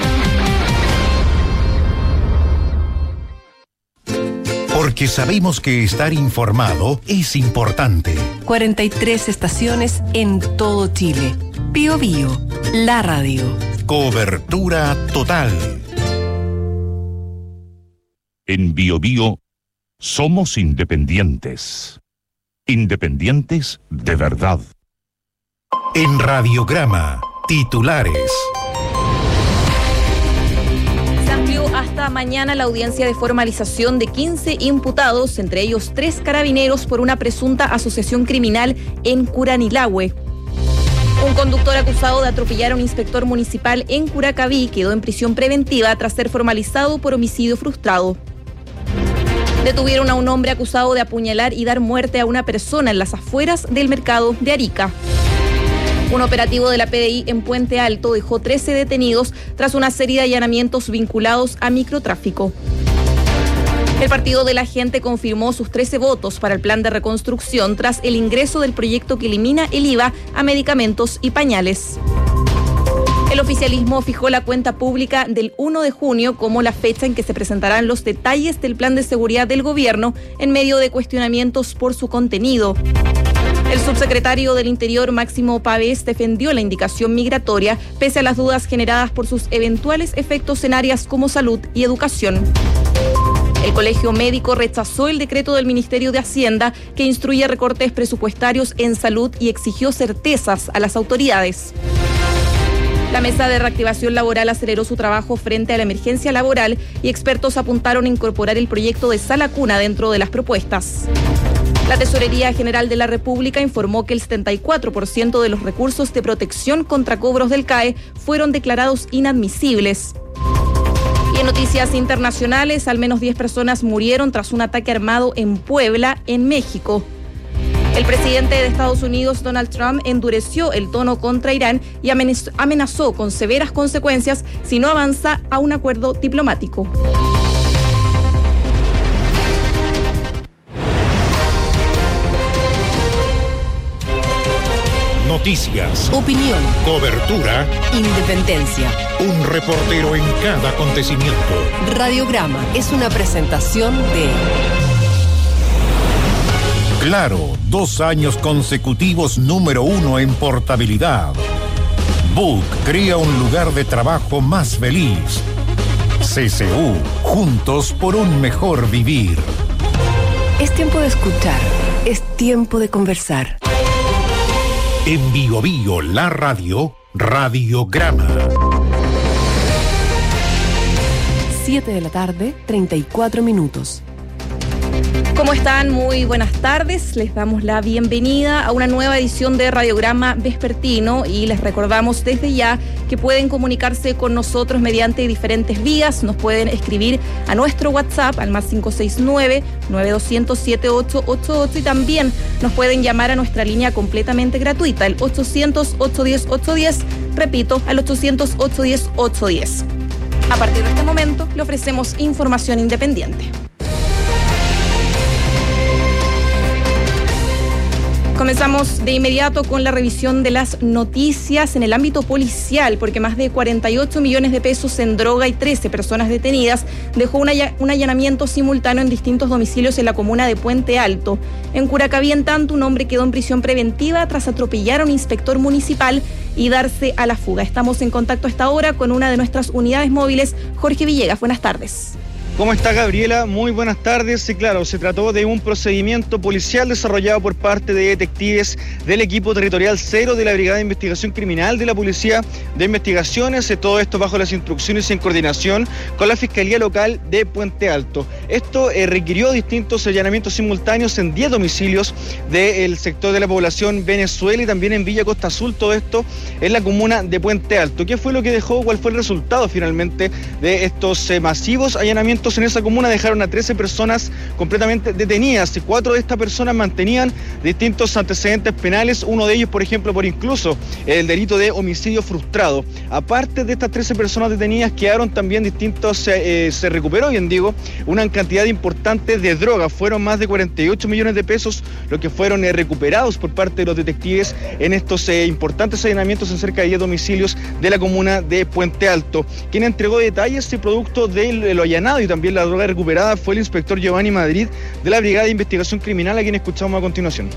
Speaker 11: Porque sabemos que estar informado es importante.
Speaker 12: 43 estaciones en todo Chile. Bio, la radio.
Speaker 11: Cobertura total.
Speaker 3: En Bio somos independientes. Independientes de verdad.
Speaker 11: En Radiograma, titulares.
Speaker 13: Se amplió hasta mañana la audiencia de formalización de 15 imputados, entre ellos 3 carabineros por una presunta asociación criminal en Curanilahue. Un conductor acusado de atropellar a un inspector municipal en Curacaví quedó en prisión preventiva tras ser formalizado por homicidio frustrado. Detuvieron a un hombre acusado de apuñalar y dar muerte a una persona en las afueras del mercado de Arica. Un operativo de la PDI en Puente Alto dejó 13 detenidos tras una serie de allanamientos vinculados a microtráfico. El Partido de la Gente confirmó sus 13 votos para el plan de reconstrucción tras el ingreso del proyecto que elimina el IVA a medicamentos y pañales. El oficialismo fijó la cuenta pública del 1 de junio como la fecha en que se presentarán los detalles del plan de seguridad del gobierno en medio de cuestionamientos por su contenido. El subsecretario del Interior, Máximo Pavés, defendió la indicación migratoria pese a las dudas generadas por sus eventuales efectos en áreas como salud y educación. El Colegio Médico rechazó el decreto del Ministerio de Hacienda que instruye recortes presupuestarios en salud y exigió certezas a las autoridades. La Mesa de Reactivación Laboral aceleró su trabajo frente a la emergencia laboral y expertos apuntaron a incorporar el proyecto de sala cuna dentro de las propuestas. La Tesorería General de la República informó que el 74% de los recursos de protección contra cobros del CAE fueron declarados inadmisibles. Y en noticias internacionales, al menos 10 personas murieron tras un ataque armado en Puebla, en México. El presidente de Estados Unidos, Donald Trump, endureció el tono contra Irán y amenazó con severas consecuencias si no avanza a un acuerdo diplomático.
Speaker 11: Noticias.
Speaker 12: Opinión.
Speaker 11: Cobertura.
Speaker 12: Independencia.
Speaker 11: Un reportero en cada acontecimiento.
Speaker 12: Radiograma es una presentación de...
Speaker 11: Claro, 2 años consecutivos número 1 en portabilidad. Book crea un lugar de trabajo más feliz. CCU, juntos por un mejor vivir.
Speaker 12: Es tiempo de escuchar, es tiempo de conversar.
Speaker 11: En Bio Bio, la radio, Radiograma.
Speaker 12: 7 de la tarde, 34 minutos.
Speaker 13: ¿Cómo están? Muy buenas tardes. Les damos la bienvenida a una nueva edición de Radiograma Vespertino y les recordamos desde ya que pueden comunicarse con nosotros mediante diferentes vías. Nos pueden escribir a nuestro WhatsApp al más 569-9200-7888 y también nos pueden llamar a nuestra línea completamente gratuita, el 800-810-810. Repito, al 800-810-810. A partir de este momento le ofrecemos información independiente. Comenzamos de inmediato con la revisión de las noticias en el ámbito policial, porque más de 48 millones de pesos en droga y 13 personas detenidas dejó un allanamiento simultáneo en distintos domicilios en la comuna de Puente Alto. En Curacaví, en tanto, un hombre quedó en prisión preventiva tras atropellar a un inspector municipal y darse a la fuga. Estamos en contacto a esta hora con una de nuestras unidades móviles, Jorge Villegas. Buenas tardes.
Speaker 14: ¿Cómo está, Gabriela? Muy buenas tardes. Sí, claro, se trató de un procedimiento policial desarrollado por parte de detectives del equipo territorial 0 de la Brigada de Investigación Criminal de la Policía de Investigaciones. Todo esto bajo las instrucciones y en coordinación con la Fiscalía Local de Puente Alto. Esto requirió distintos allanamientos simultáneos en 10 domicilios del sector de la población Venezuela y también en Villa Costa Azul. Todo esto en la comuna de Puente Alto. ¿Qué fue lo que dejó? ¿Cuál fue el resultado finalmente de estos masivos allanamientos? En esa comuna dejaron a 13 personas completamente detenidas y 4 de estas personas mantenían distintos antecedentes penales, uno de ellos, por ejemplo, por incluso el delito de homicidio frustrado. Aparte de estas 13 personas detenidas, quedaron también distintos, se recuperó, bien digo, una cantidad importante de drogas. Fueron más de 48 millones de pesos lo que fueron recuperados por parte de los detectives en estos importantes allanamientos en cerca de 10 domicilios de la comuna de Puente Alto. Quien entregó detalles y producto de lo allanado y también la droga recuperada fue el inspector Giovanni Madrid de la Brigada de Investigación Criminal, a quien escuchamos a continuación.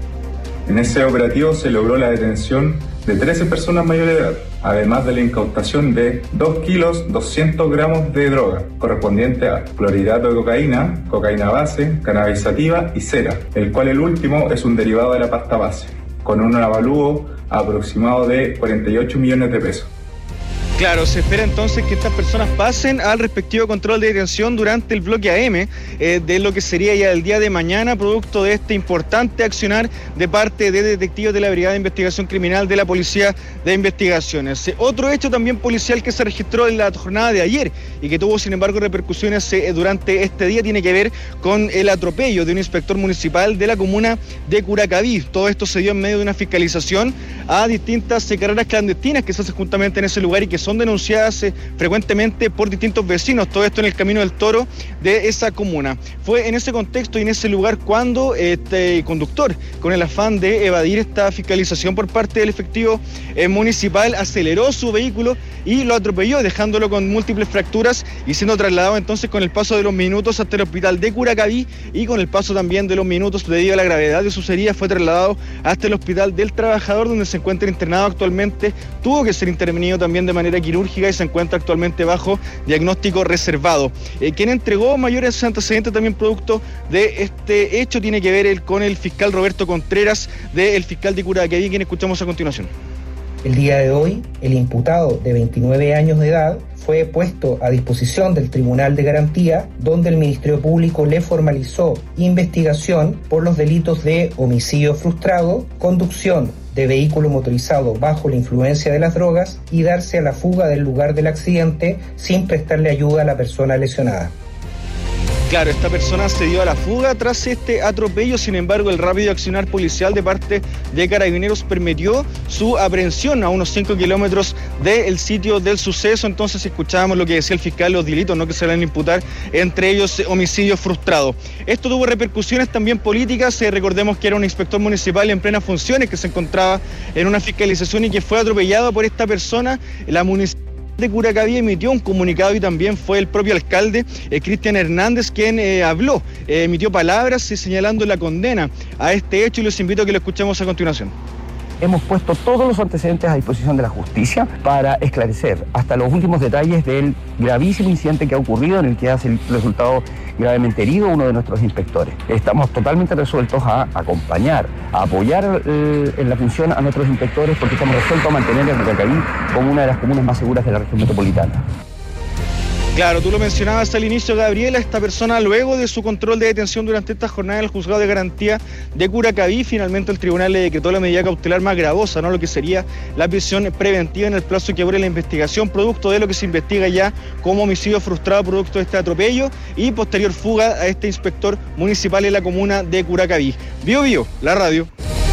Speaker 15: En ese operativo se logró la detención de 13 personas mayores de edad, además de la incautación de 2 kilos 200 gramos de droga, correspondiente a clorhidrato de cocaína, cocaína base, cannabis sativa y cera, el cual el último es un derivado de la pasta base, con un avalúo aproximado de 48 millones de pesos.
Speaker 14: Claro, se espera entonces que estas personas pasen al respectivo control de detención durante el bloque AM de lo que sería ya el día de mañana, producto de este importante accionar de parte de detectives de la Brigada de Investigación Criminal de la Policía de Investigaciones. Otro hecho también policial que se registró en la jornada de ayer y que tuvo, sin embargo, repercusiones durante este día tiene que ver con el atropello de un inspector municipal de la comuna de Curacaví. Todo esto se dio en medio de una fiscalización a distintas carreras clandestinas que se hacen justamente en ese lugar y que son denunciadas frecuentemente por distintos vecinos, todo esto en el Camino del Toro de esa comuna. Fue en ese contexto y en ese lugar cuando este conductor, con el afán de evadir esta fiscalización por parte del efectivo municipal, aceleró su vehículo y lo atropelló, dejándolo con múltiples fracturas y siendo trasladado entonces con el paso de los minutos hasta el hospital de Curacaví y con el paso también de los minutos debido a la gravedad de sus heridas fue trasladado hasta el hospital del Trabajador, donde se encuentra internado actualmente. Tuvo que ser intervenido también de manera quirúrgica y se encuentra actualmente bajo diagnóstico reservado. Quien entregó mayores antecedentes también producto de este hecho tiene que ver con el fiscal Roberto Contreras, del fiscal de Curacaví, quien escuchamos a continuación.
Speaker 16: El día de hoy, el imputado de 29 años de edad fue puesto a disposición del Tribunal de Garantía, donde el Ministerio Público le formalizó investigación por los delitos de homicidio frustrado, conducción de vehículo motorizado bajo la influencia de las drogas y darse a la fuga del lugar del accidente sin prestarle ayuda a la persona lesionada.
Speaker 14: Claro, esta persona se dio a la fuga tras este atropello, sin embargo el rápido accionar policial de parte de Carabineros permitió su aprehensión a unos 5 kilómetros del sitio del suceso. Entonces escuchábamos lo que decía el fiscal, los delitos que se le van a imputar, entre ellos homicidio frustrado. Esto tuvo repercusiones también políticas, recordemos que era un inspector municipal en plenas funciones que se encontraba en una fiscalización y que fue atropellado por esta persona. La municipalidad de Curacaví emitió un comunicado y también fue el propio alcalde, Cristian Hernández, quien habló, emitió palabras señalando la condena a este hecho y los invito a que lo escuchemos a continuación.
Speaker 17: hemos puesto todos los antecedentes a disposición de la justicia para esclarecer hasta los últimos detalles del gravísimo incidente que ha ocurrido, en el que ha resultado gravemente herido uno de nuestros inspectores. Estamos totalmente resueltos a acompañar, a apoyar en la función a nuestros inspectores, porque estamos resueltos a mantener el Curacaví como una de las comunas más seguras de la región metropolitana.
Speaker 14: Claro, tú lo mencionabas al inicio, Gabriela, esta persona luego de su control de detención durante esta jornada del Juzgado de Garantía de Curacaví, finalmente el tribunal le decretó la medida cautelar más gravosa, ¿no? Lo que sería la prisión preventiva en el plazo que abre la investigación, producto de lo que se investiga ya como homicidio frustrado producto de este atropello y posterior fuga a este inspector municipal en la comuna de Curacaví. Bio Bio, la radio.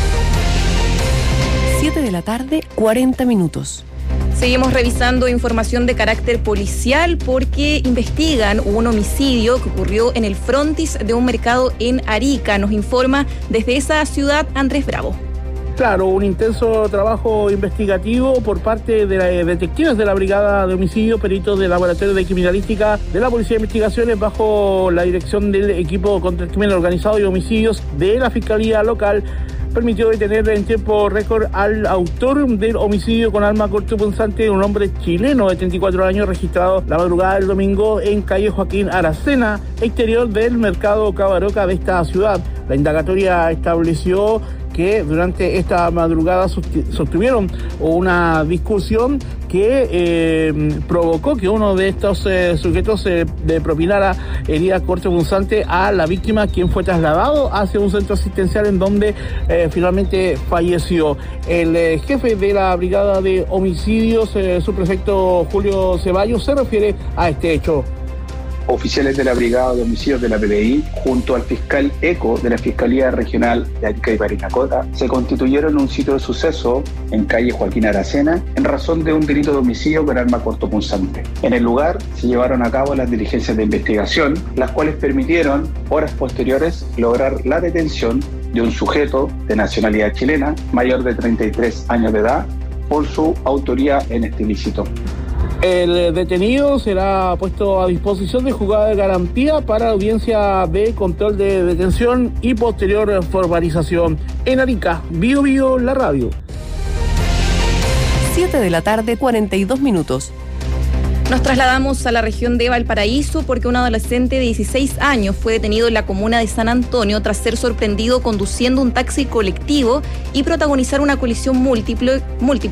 Speaker 12: 7 de la tarde, 40 minutos.
Speaker 13: Seguimos revisando información de carácter policial porque investigan un homicidio que ocurrió en el frontis de un mercado en Arica. Nos informa desde esa ciudad Andrés Bravo.
Speaker 18: Claro, un intenso trabajo investigativo por parte de detectives de la Brigada de Homicidio, peritos del Laboratorio de Criminalística de la Policía de Investigaciones bajo la dirección del equipo contra el crimen organizado y homicidios de la Fiscalía Local. Permitió detener en tiempo récord al autor del homicidio con arma cortopunzante, un hombre chileno de 34 años registrado la madrugada del domingo en calle Joaquín Aracena, exterior del mercado Cabaroca de esta ciudad. La indagatoria estableció que durante esta madrugada sostuvieron una discusión que provocó que uno de estos sujetos le propinara herida cortopunzante a la víctima, quien fue trasladado hacia un centro asistencial en donde finalmente falleció. El jefe de la Brigada de Homicidios, subprefecto Julio Ceballos, se refiere a este hecho.
Speaker 19: Oficiales de la Brigada de Homicidios de la PDI, junto al fiscal ECO de la Fiscalía Regional de Arica y Parinacota, se constituyeron en un sitio de suceso en calle Joaquín Aracena en razón de un delito de homicidio con arma cortopunzante. En el lugar se llevaron a cabo las diligencias de investigación, las cuales permitieron, horas posteriores, lograr la detención de un sujeto de nacionalidad chilena, mayor de 33 años de edad, por su autoría en este ilícito.
Speaker 18: El detenido será puesto a disposición de juzgado de garantía para la audiencia de control de detención y posterior formalización. En Arica, Bio Bio, la radio.
Speaker 12: 7 de la tarde, 42 minutos.
Speaker 13: Nos trasladamos a la región de Valparaíso porque un adolescente de 16 años fue detenido en la comuna de San Antonio tras ser sorprendido conduciendo un taxi colectivo y protagonizar una colisión múltiple,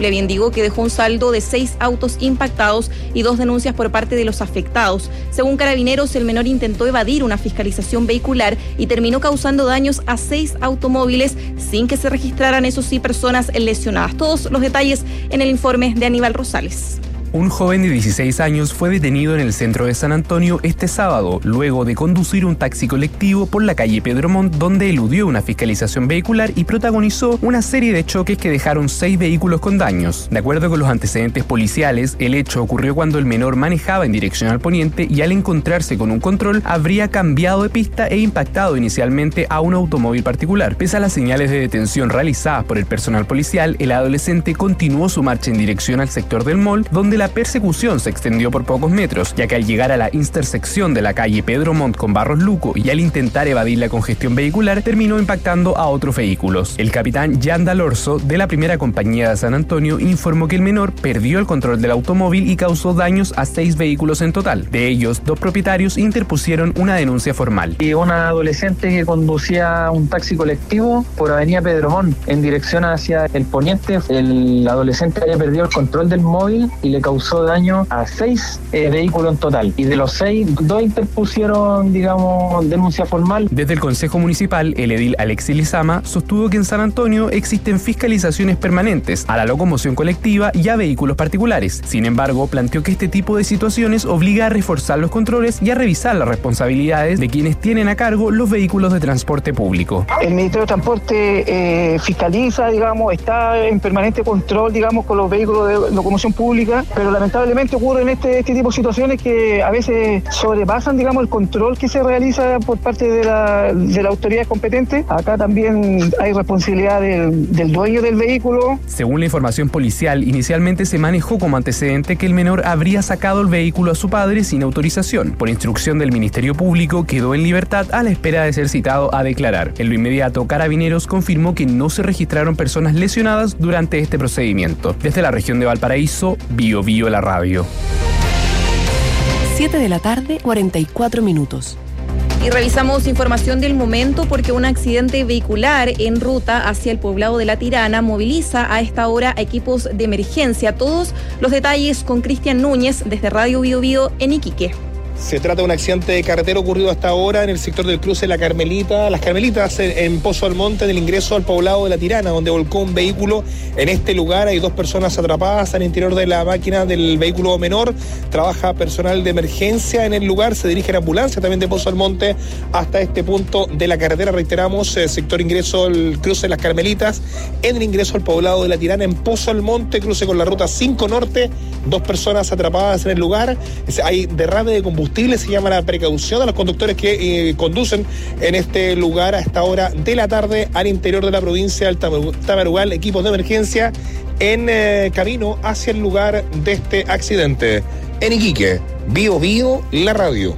Speaker 13: que dejó un saldo de 6 autos impactados y 2 denuncias por parte de los afectados. Según Carabineros, el menor intentó evadir una fiscalización vehicular y terminó causando daños a 6 automóviles sin que se registraran, eso sí, personas lesionadas. Todos los detalles en el informe de Aníbal Rosales.
Speaker 20: Un joven de 16 años fue detenido en el centro de San Antonio este sábado, luego de conducir un taxi colectivo por la calle Pedro Montt, donde eludió una fiscalización vehicular y protagonizó una serie de choques que dejaron 6 vehículos con daños. De acuerdo con los antecedentes policiales, el hecho ocurrió cuando el menor manejaba en dirección al poniente y al encontrarse con un control habría cambiado de pista e impactado inicialmente a un automóvil particular. Pese a las señales de detención realizadas por el personal policial, el adolescente continuó su marcha en dirección al sector del mall, donde la persecución se extendió por pocos metros, ya que al llegar a la intersección de la calle Pedro Montt con Barros Luco y al intentar evadir la congestión vehicular, terminó impactando a otros vehículos. El capitán Jan Dalorzo, de la primera compañía de San Antonio, informó que el menor perdió el control del automóvil y causó daños a 6 vehículos en total. De ellos, 2 propietarios interpusieron una denuncia formal.
Speaker 21: Y una adolescente que conducía un taxi colectivo por avenida Pedro Montt en dirección hacia el poniente. El adolescente había perdido el control del móvil y le causó daño a 6 vehículos en total. Y de los 6, 2 interpusieron, denuncia formal.
Speaker 20: Desde el Consejo Municipal, el edil Alexis Lizama sostuvo que en San Antonio existen fiscalizaciones permanentes a la locomoción colectiva y a vehículos particulares. Sin embargo, planteó que este tipo de situaciones obliga a reforzar los controles y a revisar las responsabilidades de quienes tienen a cargo los vehículos de transporte público.
Speaker 21: El Ministerio de Transporte fiscaliza, está en permanente control, con los vehículos de locomoción pública, pero lamentablemente ocurren este tipo de situaciones que a veces sobrepasan, digamos, el control que se realiza por parte de la autoridad competente. Acá también hay responsabilidad del dueño del vehículo.
Speaker 20: Según la información policial, inicialmente se manejó como antecedente que el menor habría sacado el vehículo a su padre sin autorización. Por instrucción del Ministerio Público, quedó en libertad a la espera de ser citado a declarar. En lo inmediato, Carabineros confirmó que no se registraron personas lesionadas durante este procedimiento. Desde la región de Valparaíso, Bio Bio la radio.
Speaker 12: 7 de la tarde, 44 minutos.
Speaker 13: Y revisamos información del momento porque un accidente vehicular en ruta hacia el poblado de La Tirana moviliza a esta hora a equipos de emergencia. Todos los detalles con Cristian Núñez desde Radio Bio Bio en Iquique.
Speaker 4: Se trata de un accidente de carretera ocurrido hasta ahora en el sector del cruce Las Carmelitas, en Pozo Almonte, en el ingreso al poblado de La Tirana, donde volcó un vehículo. En este lugar hay 2 personas atrapadas al interior de la máquina del vehículo menor. Trabaja personal de emergencia en el lugar, se dirige la ambulancia también de Pozo Almonte hasta este punto de la carretera. Reiteramos, sector ingreso al cruce Las Carmelitas, en el ingreso al poblado de La Tirana, en Pozo Almonte, cruce con la ruta 5 Norte, 2 personas atrapadas en el lugar. Hay derrame de combustible, se llama la precaución a los conductores que conducen en este lugar a esta hora de la tarde al interior de la provincia del Tamarugal, equipos de emergencia en camino hacia el lugar de este accidente. En Iquique, Bio Bio, la radio.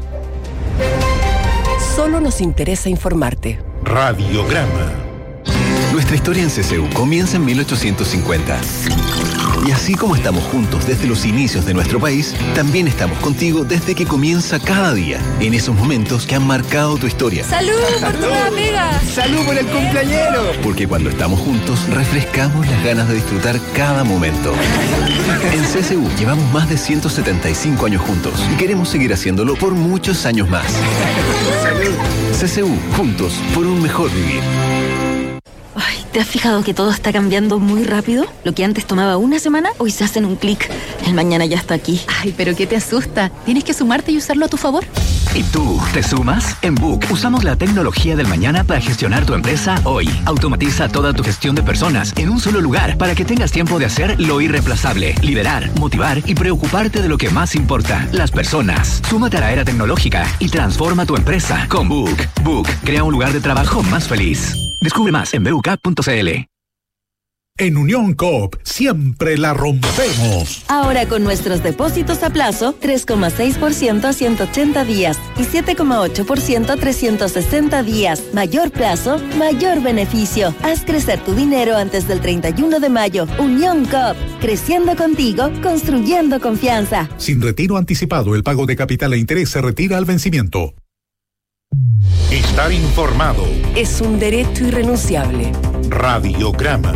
Speaker 12: Solo nos interesa informarte.
Speaker 11: Radiograma.
Speaker 22: Nuestra historia en CCU comienza en 1850. Y así como estamos juntos desde los inicios de nuestro país, también estamos contigo desde que comienza cada día, en esos momentos que han marcado tu historia.
Speaker 23: ¡Salud por tu nueva pega!
Speaker 22: ¡Salud por el cumpleañero! Porque cuando estamos juntos, refrescamos las ganas de disfrutar cada momento. En CCU llevamos más de 175 años juntos y queremos seguir haciéndolo por muchos años más. ¡Salud! CCU, juntos por un mejor vivir.
Speaker 23: Ay, ¿te has fijado que todo está cambiando muy rápido? Lo que antes tomaba una semana, hoy se hace en un clic. El mañana ya está aquí.
Speaker 24: Ay, pero ¿qué te asusta? Tienes que sumarte y usarlo a tu favor.
Speaker 25: ¿Y tú, te sumas? En Book usamos la tecnología del mañana para gestionar tu empresa hoy. Automatiza toda tu gestión de personas en un solo lugar para que tengas tiempo de hacer lo irreemplazable, liderar, motivar y preocuparte de lo que más importa, las personas. Súmate a la era tecnológica y transforma tu empresa con Book. Book crea un lugar de trabajo más feliz. Descubre más en bucap.cl.
Speaker 11: En Unión Coop siempre la rompemos.
Speaker 23: Ahora con nuestros depósitos a plazo, 3,6% a 180 días y 7,8% a 360 días. Mayor plazo, mayor beneficio. Haz crecer tu dinero antes del 31 de mayo. Unión Coop, creciendo contigo, construyendo confianza.
Speaker 11: Sin retiro anticipado, el pago de capital e interés se retira al vencimiento. Estar informado
Speaker 12: es un derecho irrenunciable.
Speaker 11: Radiograma.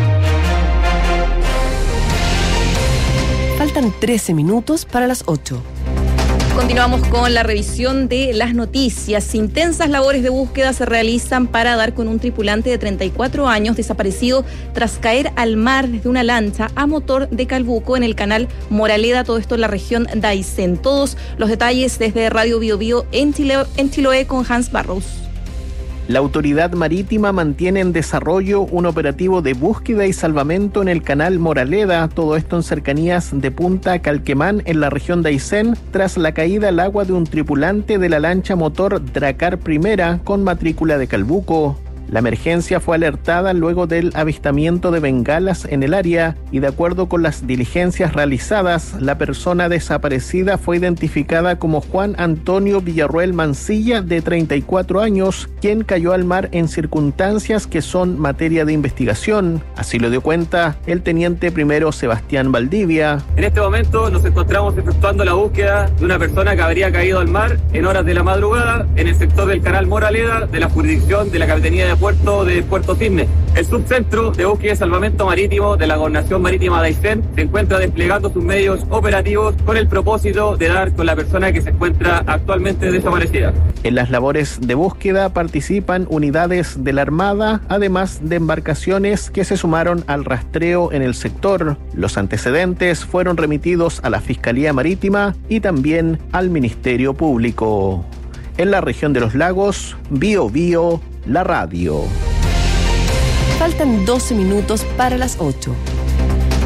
Speaker 12: Faltan 13 minutos para las 8.
Speaker 13: Continuamos con la revisión de las noticias. Intensas labores de búsqueda se realizan para dar con un tripulante de 34 años desaparecido tras caer al mar desde una lancha a motor de Calbuco en el canal Moraleda, todo esto en la región de Aysén. Todos los detalles desde Radio Bio Bio en Chiloé con Hans Barros.
Speaker 26: La autoridad marítima mantiene en desarrollo un operativo de búsqueda y salvamento en el canal Moraleda, todo esto en cercanías de Punta Calquemán, en la región de Aysén, tras la caída al agua de un tripulante de la lancha motor Dracar I con matrícula de Calbuco. La emergencia fue alertada luego del avistamiento de bengalas en el área y, de acuerdo con las diligencias realizadas, la persona desaparecida fue identificada como Juan Antonio Villarroel Mancilla, de 34 años, quien cayó al mar en circunstancias que son materia de investigación. Así lo dio cuenta el teniente primero Sebastián Valdivia.
Speaker 27: En este momento nos encontramos efectuando la búsqueda de una persona que habría caído al mar en horas de la madrugada en el sector del canal Moraleda de la jurisdicción de la Capitanía de Puerto Cisne. El subcentro de búsqueda y salvamento marítimo de la Gobernación Marítima de Aysén se encuentra desplegando sus medios operativos con el propósito de dar con la persona que se encuentra actualmente desaparecida.
Speaker 26: En las labores de búsqueda participan unidades de la Armada, además de embarcaciones que se sumaron al rastreo en el sector. Los antecedentes fueron remitidos a la Fiscalía Marítima y también al Ministerio Público. En la región de los lagos, Bio Bio, la radio.
Speaker 12: Faltan 12 minutos para las 8.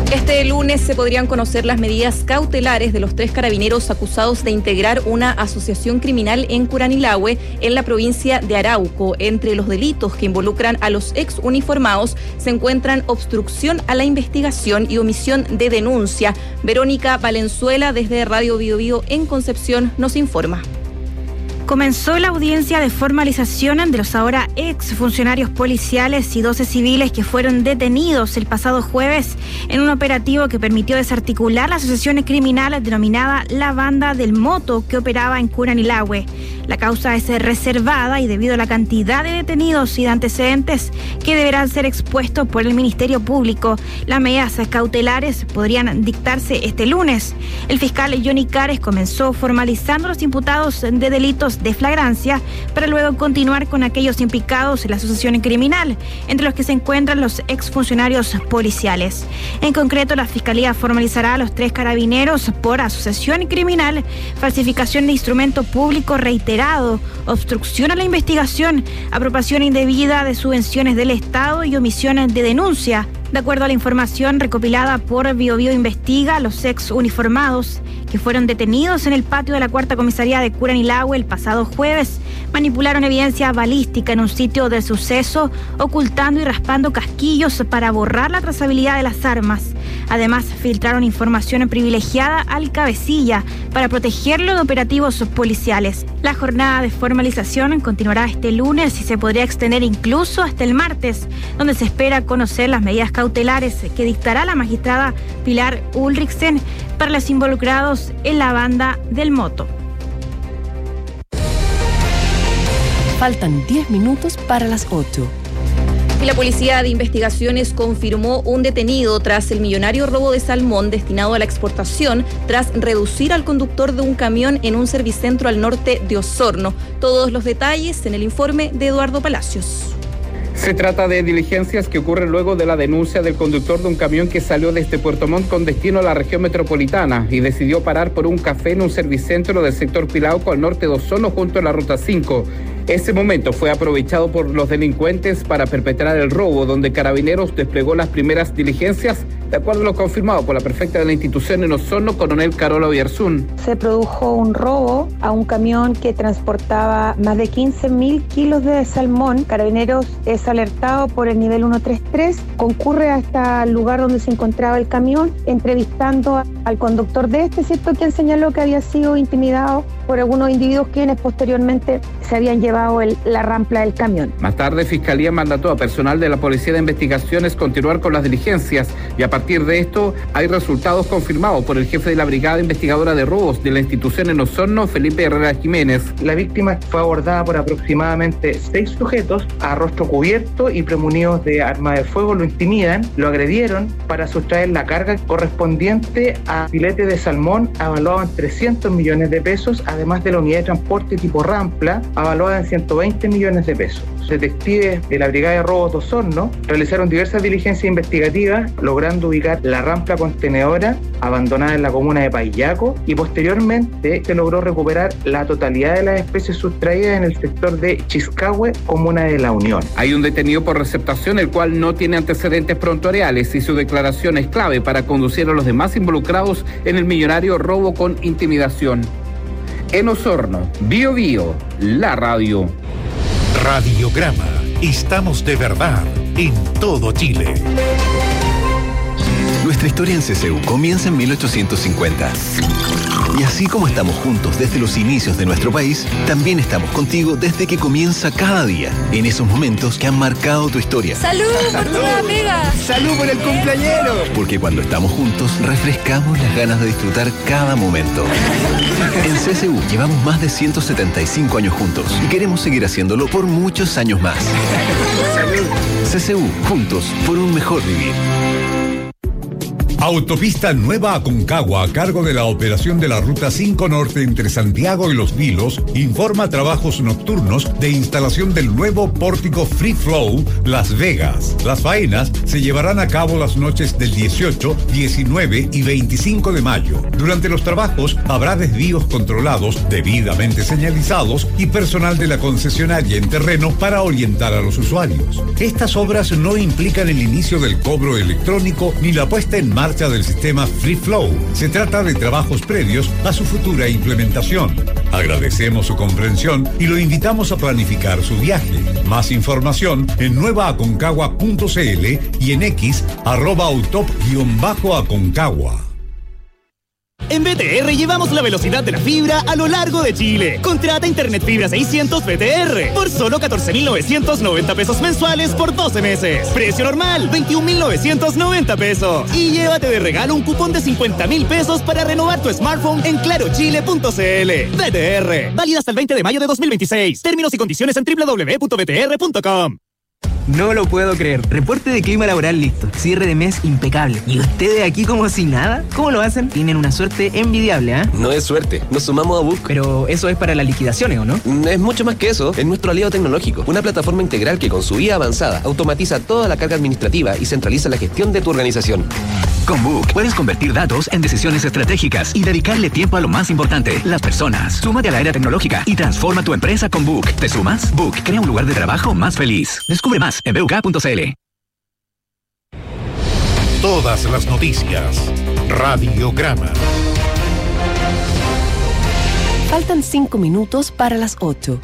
Speaker 13: Este lunes se podrían conocer las medidas cautelares de los 3 carabineros acusados de integrar una asociación criminal en Curanilahue, en la provincia de Arauco. Entre los delitos que involucran a los ex uniformados se encuentran obstrucción a la investigación y omisión de denuncia. Verónica Valenzuela, desde Radio Bío Bío en Concepción, nos informa.
Speaker 1: Comenzó la audiencia de formalización de los ahora ex funcionarios policiales y 12 civiles que fueron detenidos el pasado jueves en un operativo que permitió desarticular la asociación criminal denominada La Banda del Moto, que operaba en Curanilahue. La causa es reservada y debido a la cantidad de detenidos y de antecedentes que deberán ser expuestos por el Ministerio Público, las medidas cautelares podrían dictarse este lunes. El fiscal Johnny Cares comenzó formalizando a los imputados de delitos de flagrancia para luego continuar con aquellos implicados en la asociación criminal, entre los que se encuentran los exfuncionarios policiales. En concreto, la Fiscalía formalizará a los 3 carabineros por asociación criminal, falsificación de instrumento público reiterado, obstrucción a la investigación, apropiación indebida de subvenciones del Estado y omisión de denuncia. De acuerdo a la información recopilada por Bío Bío Investiga, los ex uniformados que fueron detenidos en el patio de la 4ª Comisaría de Curanilahue el pasado jueves manipularon evidencia balística en un sitio del suceso, ocultando y raspando casquillos para borrar la trazabilidad de las armas. Además, filtraron información privilegiada al cabecilla para protegerlo de operativos policiales. La jornada de formalización continuará este lunes y se podría extender incluso hasta el martes, donde se espera conocer las medidas cautelares que dictará la magistrada Pilar Ulrichsen para los involucrados en la Banda del Moto.
Speaker 12: Faltan 10 minutos para las 8.
Speaker 13: Y la Policía de Investigaciones confirmó un detenido tras el millonario robo de salmón destinado a la exportación, tras reducir al conductor de un camión en un servicentro al norte de Osorno. Todos los detalles en el informe de Eduardo Palacios.
Speaker 2: Se trata de diligencias que ocurren luego de la denuncia del conductor de un camión que salió desde Puerto Montt con destino a la región metropolitana y decidió parar por un café en un servicentro del sector Pilauco al norte de Osorno junto a la Ruta 5. Ese momento fue aprovechado por los delincuentes para perpetrar el robo, donde Carabineros desplegó las primeras diligencias, de acuerdo a lo confirmado por la prefecta de la institución en Osorno, coronel Carola Oyarzún.
Speaker 5: Se produjo un robo a un camión que transportaba más de 15.000 kilos de salmón. Carabineros es alertado por el nivel 133, concurre hasta el lugar donde se encontraba el camión, entrevistando al conductor de este, ¿cierto?, quien señaló que había sido intimidado por algunos individuos quienes posteriormente se habían llevado la rampla del camión.
Speaker 2: Más tarde, Fiscalía mandató a personal de la Policía de Investigaciones continuar con las diligencias y a partir de esto hay resultados confirmados por el jefe de la Brigada Investigadora de Robos de la institución en Osorno, Felipe Herrera Jiménez.
Speaker 21: La víctima fue abordada por aproximadamente 6 sujetos a rostro cubierto y premunidos de arma de fuego. Lo intimidan, lo agredieron para sustraer la carga correspondiente a filete de salmón avaluado en 300 millones de pesos, además de la unidad de transporte tipo rampla avaluada en 120 millones de pesos. Detectives de la Brigada de Robos de Osorno realizaron diversas diligencias investigativas, logrando ubicar la rampla contenedora abandonada en la comuna de Paillaco y posteriormente se logró recuperar la totalidad de las especies sustraídas en el sector de Chiscahue, comuna de La Unión.
Speaker 2: Hay un detenido por receptación, el cual no tiene antecedentes prontuariales y su declaración es clave para conducir a los demás involucrados en el millonario robo con intimidación. En Osorno, Bío Bío, la radio.
Speaker 11: Radiograma. Estamos de verdad en todo Chile.
Speaker 22: Nuestra historia en CCU comienza en 1850. Y así como estamos juntos desde los inicios de nuestro país, también estamos contigo desde que comienza cada día, en esos momentos que han marcado tu historia.
Speaker 13: ¡Salud por tu nueva pega!
Speaker 22: ¡Salud por el cumpleañero! Porque cuando estamos juntos, refrescamos las ganas de disfrutar cada momento. En CCU llevamos más de 175 años juntos y queremos seguir haciéndolo por muchos años más. ¡Salud! CCU, juntos por un mejor vivir.
Speaker 6: Autopista Nueva Aconcagua, a cargo de la operación de la Ruta 5 Norte entre Santiago y Los Vilos, informa trabajos nocturnos de instalación del nuevo pórtico Free Flow Las Vegas. Las faenas se llevarán a cabo las noches del 18, 19 y 25 de mayo. Durante los trabajos habrá desvíos controlados, debidamente señalizados y personal de la concesionaria en terreno para orientar a los usuarios. Estas obras no implican el inicio del cobro electrónico ni la puesta en marcha marcha del sistema Free Flow. Se trata de trabajos previos a su futura implementación. Agradecemos su comprensión y lo invitamos a planificar su viaje. Más información en nuevaaconcagua.cl y en X @utop_aconcagua.
Speaker 3: En BTR llevamos la velocidad de la fibra a lo largo de Chile. Contrata Internet Fibra 600 BTR por solo 14.990 pesos mensuales por 12 meses. Precio normal, 21.990 pesos. Y llévate de regalo un cupón de 50.000 pesos para renovar tu smartphone en clarochile.cl. BTR, válida hasta el 20 de mayo de 2026. Términos y condiciones en www.btr.com.
Speaker 7: No lo puedo creer. Reporte de clima laboral listo. Cierre de mes impecable. ¿Y ustedes aquí como si nada? ¿Cómo lo hacen? Tienen una suerte envidiable, ¿eh?
Speaker 8: No es suerte. Nos sumamos a Book.
Speaker 7: Pero eso es para las liquidaciones, ¿o no?
Speaker 8: Es mucho más que eso. Es nuestro aliado tecnológico. Una plataforma integral que con su IA avanzada automatiza toda la carga administrativa y centraliza la gestión de tu organización.
Speaker 25: Con Book puedes convertir datos en decisiones estratégicas y dedicarle tiempo a lo más importante, las personas. Súmate a la era tecnológica y transforma tu empresa con Book. ¿Te sumas? Book crea un lugar de trabajo más feliz. Descubre más en buk.cl.
Speaker 11: Todas las noticias. Radiograma.
Speaker 12: Faltan 5 minutos para las 8.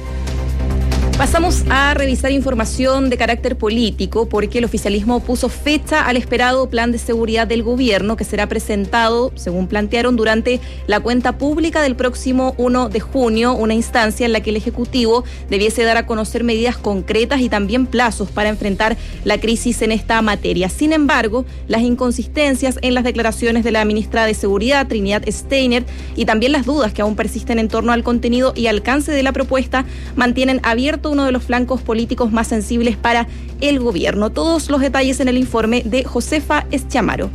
Speaker 13: Pasamos a revisar información de carácter político porque el oficialismo puso fecha al esperado plan de seguridad del gobierno que será presentado, según plantearon, durante la cuenta pública del próximo 1 de junio, una instancia en la que el Ejecutivo debiese dar a conocer medidas concretas y también plazos para enfrentar la crisis en esta materia. Sin embargo, las inconsistencias en las declaraciones de la ministra de Seguridad, Trinidad Steiner, y también las dudas que aún persisten en torno al contenido y alcance de la propuesta mantienen abierto uno de los flancos políticos más sensibles para el gobierno. Todos los detalles en el informe de Josefa Eschamaro.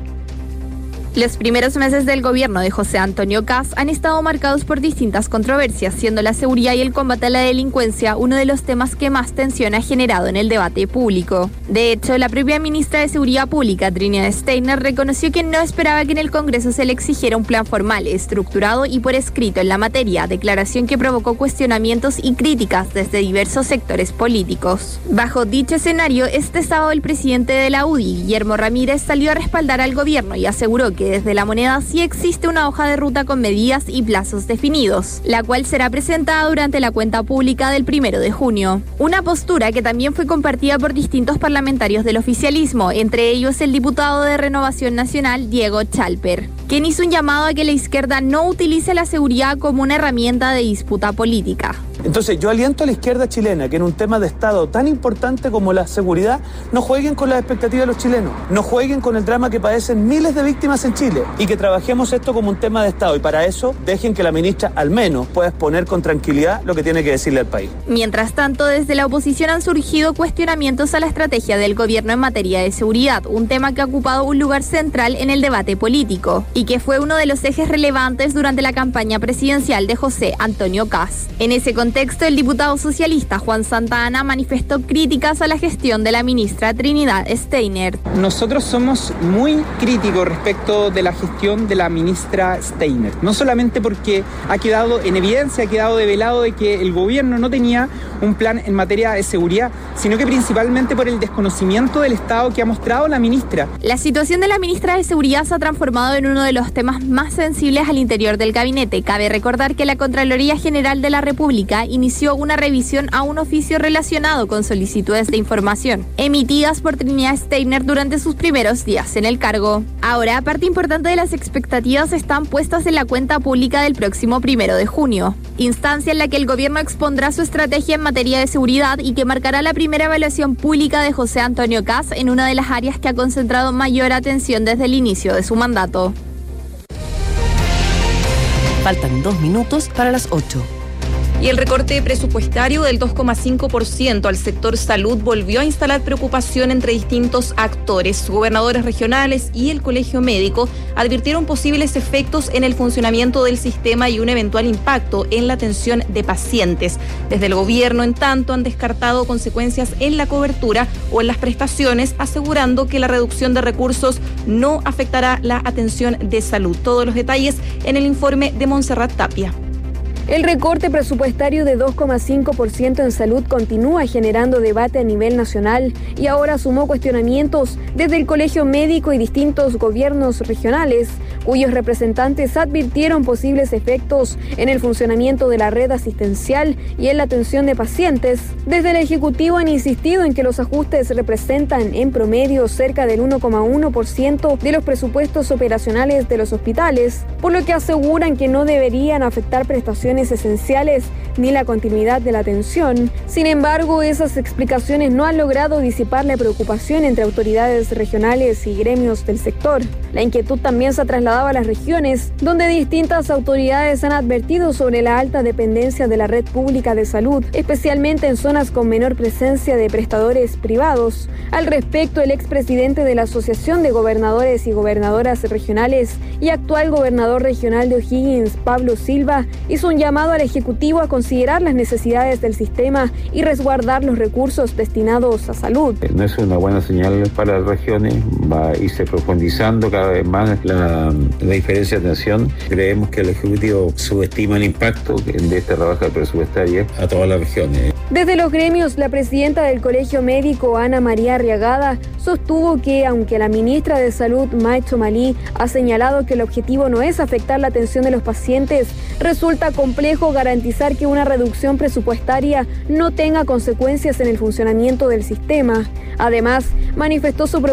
Speaker 9: Los primeros meses del gobierno de José Antonio Kast han estado marcados por distintas controversias, siendo la seguridad y el combate a la delincuencia uno de los temas que más tensión ha generado en el debate público. De hecho, la propia ministra de Seguridad Pública, Trinidad Steiner, reconoció que no esperaba que en el Congreso se le exigiera un plan formal, estructurado y por escrito en la materia, declaración que provocó cuestionamientos y críticas desde diversos sectores políticos. Bajo dicho escenario, este sábado el presidente de la UDI, Guillermo Ramírez, salió a respaldar al gobierno y aseguró que desde la moneda sí existe una hoja de ruta con medidas y plazos definidos, la cual será presentada durante la cuenta pública del 1 de junio. Una postura que también fue compartida por distintos parlamentarios del oficialismo, entre ellos el diputado de Renovación Nacional, Diego Chalper, quien hizo un llamado a que la izquierda no utilice la seguridad como una herramienta de disputa política.
Speaker 10: Entonces yo aliento a la izquierda chilena que en un tema de Estado tan importante como la seguridad no jueguen con las expectativas de los chilenos, no jueguen con el drama que padecen miles de víctimas en Chile y que trabajemos esto como un tema de Estado, y para eso dejen que la ministra al menos pueda exponer con tranquilidad lo que tiene que decirle al país.
Speaker 9: Mientras tanto, desde la oposición han surgido cuestionamientos a la estrategia del gobierno en materia de seguridad, un tema que ha ocupado un lugar central en el debate político y que fue uno de los ejes relevantes durante la campaña presidencial de José Antonio Kast. En ese contexto, el diputado socialista Juan Santana manifestó críticas a la gestión de la ministra Trinidad Steiner.
Speaker 15: Nosotros somos muy críticos respecto de la gestión de la ministra Steiner, no solamente porque ha quedado en evidencia, ha quedado develado de que el gobierno no tenía un plan en materia de seguridad, sino que principalmente por el desconocimiento del Estado que ha mostrado la ministra.
Speaker 9: La situación de la ministra de Seguridad se ha transformado en uno de los temas más sensibles al interior del gabinete. Cabe recordar que la Contraloría General de la República inició una revisión a un oficio relacionado con solicitudes de información emitidas por Trinidad Steiner durante sus primeros días en el cargo. Ahora, parte importante de las expectativas están puestas en la cuenta pública del próximo 1 de junio, instancia en la que el gobierno expondrá su estrategia en materia de seguridad y que marcará la primera evaluación pública de José Antonio Kast en una de las áreas que ha concentrado mayor atención desde el inicio de su mandato.
Speaker 12: Faltan 2 minutos para las 8.
Speaker 13: Y el recorte presupuestario del 2,5% al sector salud volvió a instalar preocupación entre distintos actores. Gobernadores regionales y el Colegio Médico advirtieron posibles efectos en el funcionamiento del sistema y un eventual impacto en la atención de pacientes. Desde el gobierno, en tanto, han descartado consecuencias en la cobertura o en las prestaciones, asegurando que la reducción de recursos no afectará la atención de salud. Todos los detalles en el informe de Montserrat Tapia.
Speaker 4: El recorte presupuestario de 2,5% en salud continúa generando debate a nivel nacional y ahora sumó cuestionamientos desde el Colegio Médico y distintos gobiernos regionales, cuyos representantes advirtieron posibles efectos en el funcionamiento de la red asistencial y en la atención de pacientes. Desde el Ejecutivo han insistido en que los ajustes representan en promedio cerca del 1,1% de los presupuestos operacionales de los hospitales, por lo que aseguran que no deberían afectar prestaciones esenciales ni la continuidad de la atención. Sin embargo, esas explicaciones no han logrado disipar la preocupación entre autoridades regionales y gremios del sector. La inquietud también se ha trasladado a las regiones, donde distintas autoridades han advertido sobre la alta dependencia de la red pública de salud, especialmente en zonas con menor presencia de prestadores privados. Al respecto, el expresidente de la Asociación de Gobernadores y Gobernadoras Regionales y actual gobernador regional de O'Higgins, Pablo Silva, hizo un llamado al Ejecutivo a considerar las necesidades del sistema y resguardar los recursos destinados a salud.
Speaker 14: No es una buena señal para las regiones, va a irse profundizando cada vez más la diferencia de atención. Creemos que el Ejecutivo subestima el impacto de esta rebaja presupuestaria a todas las regiones.
Speaker 4: Desde los gremios, la presidenta del Colegio Médico, Ana María Arriagada, sostuvo que, aunque la ministra de Salud, May Chomalí, ha señalado que el objetivo no es afectar la atención de los pacientes, resulta complejo garantizar que una reducción presupuestaria no tenga consecuencias en el funcionamiento del sistema. Además, manifestó su preocupación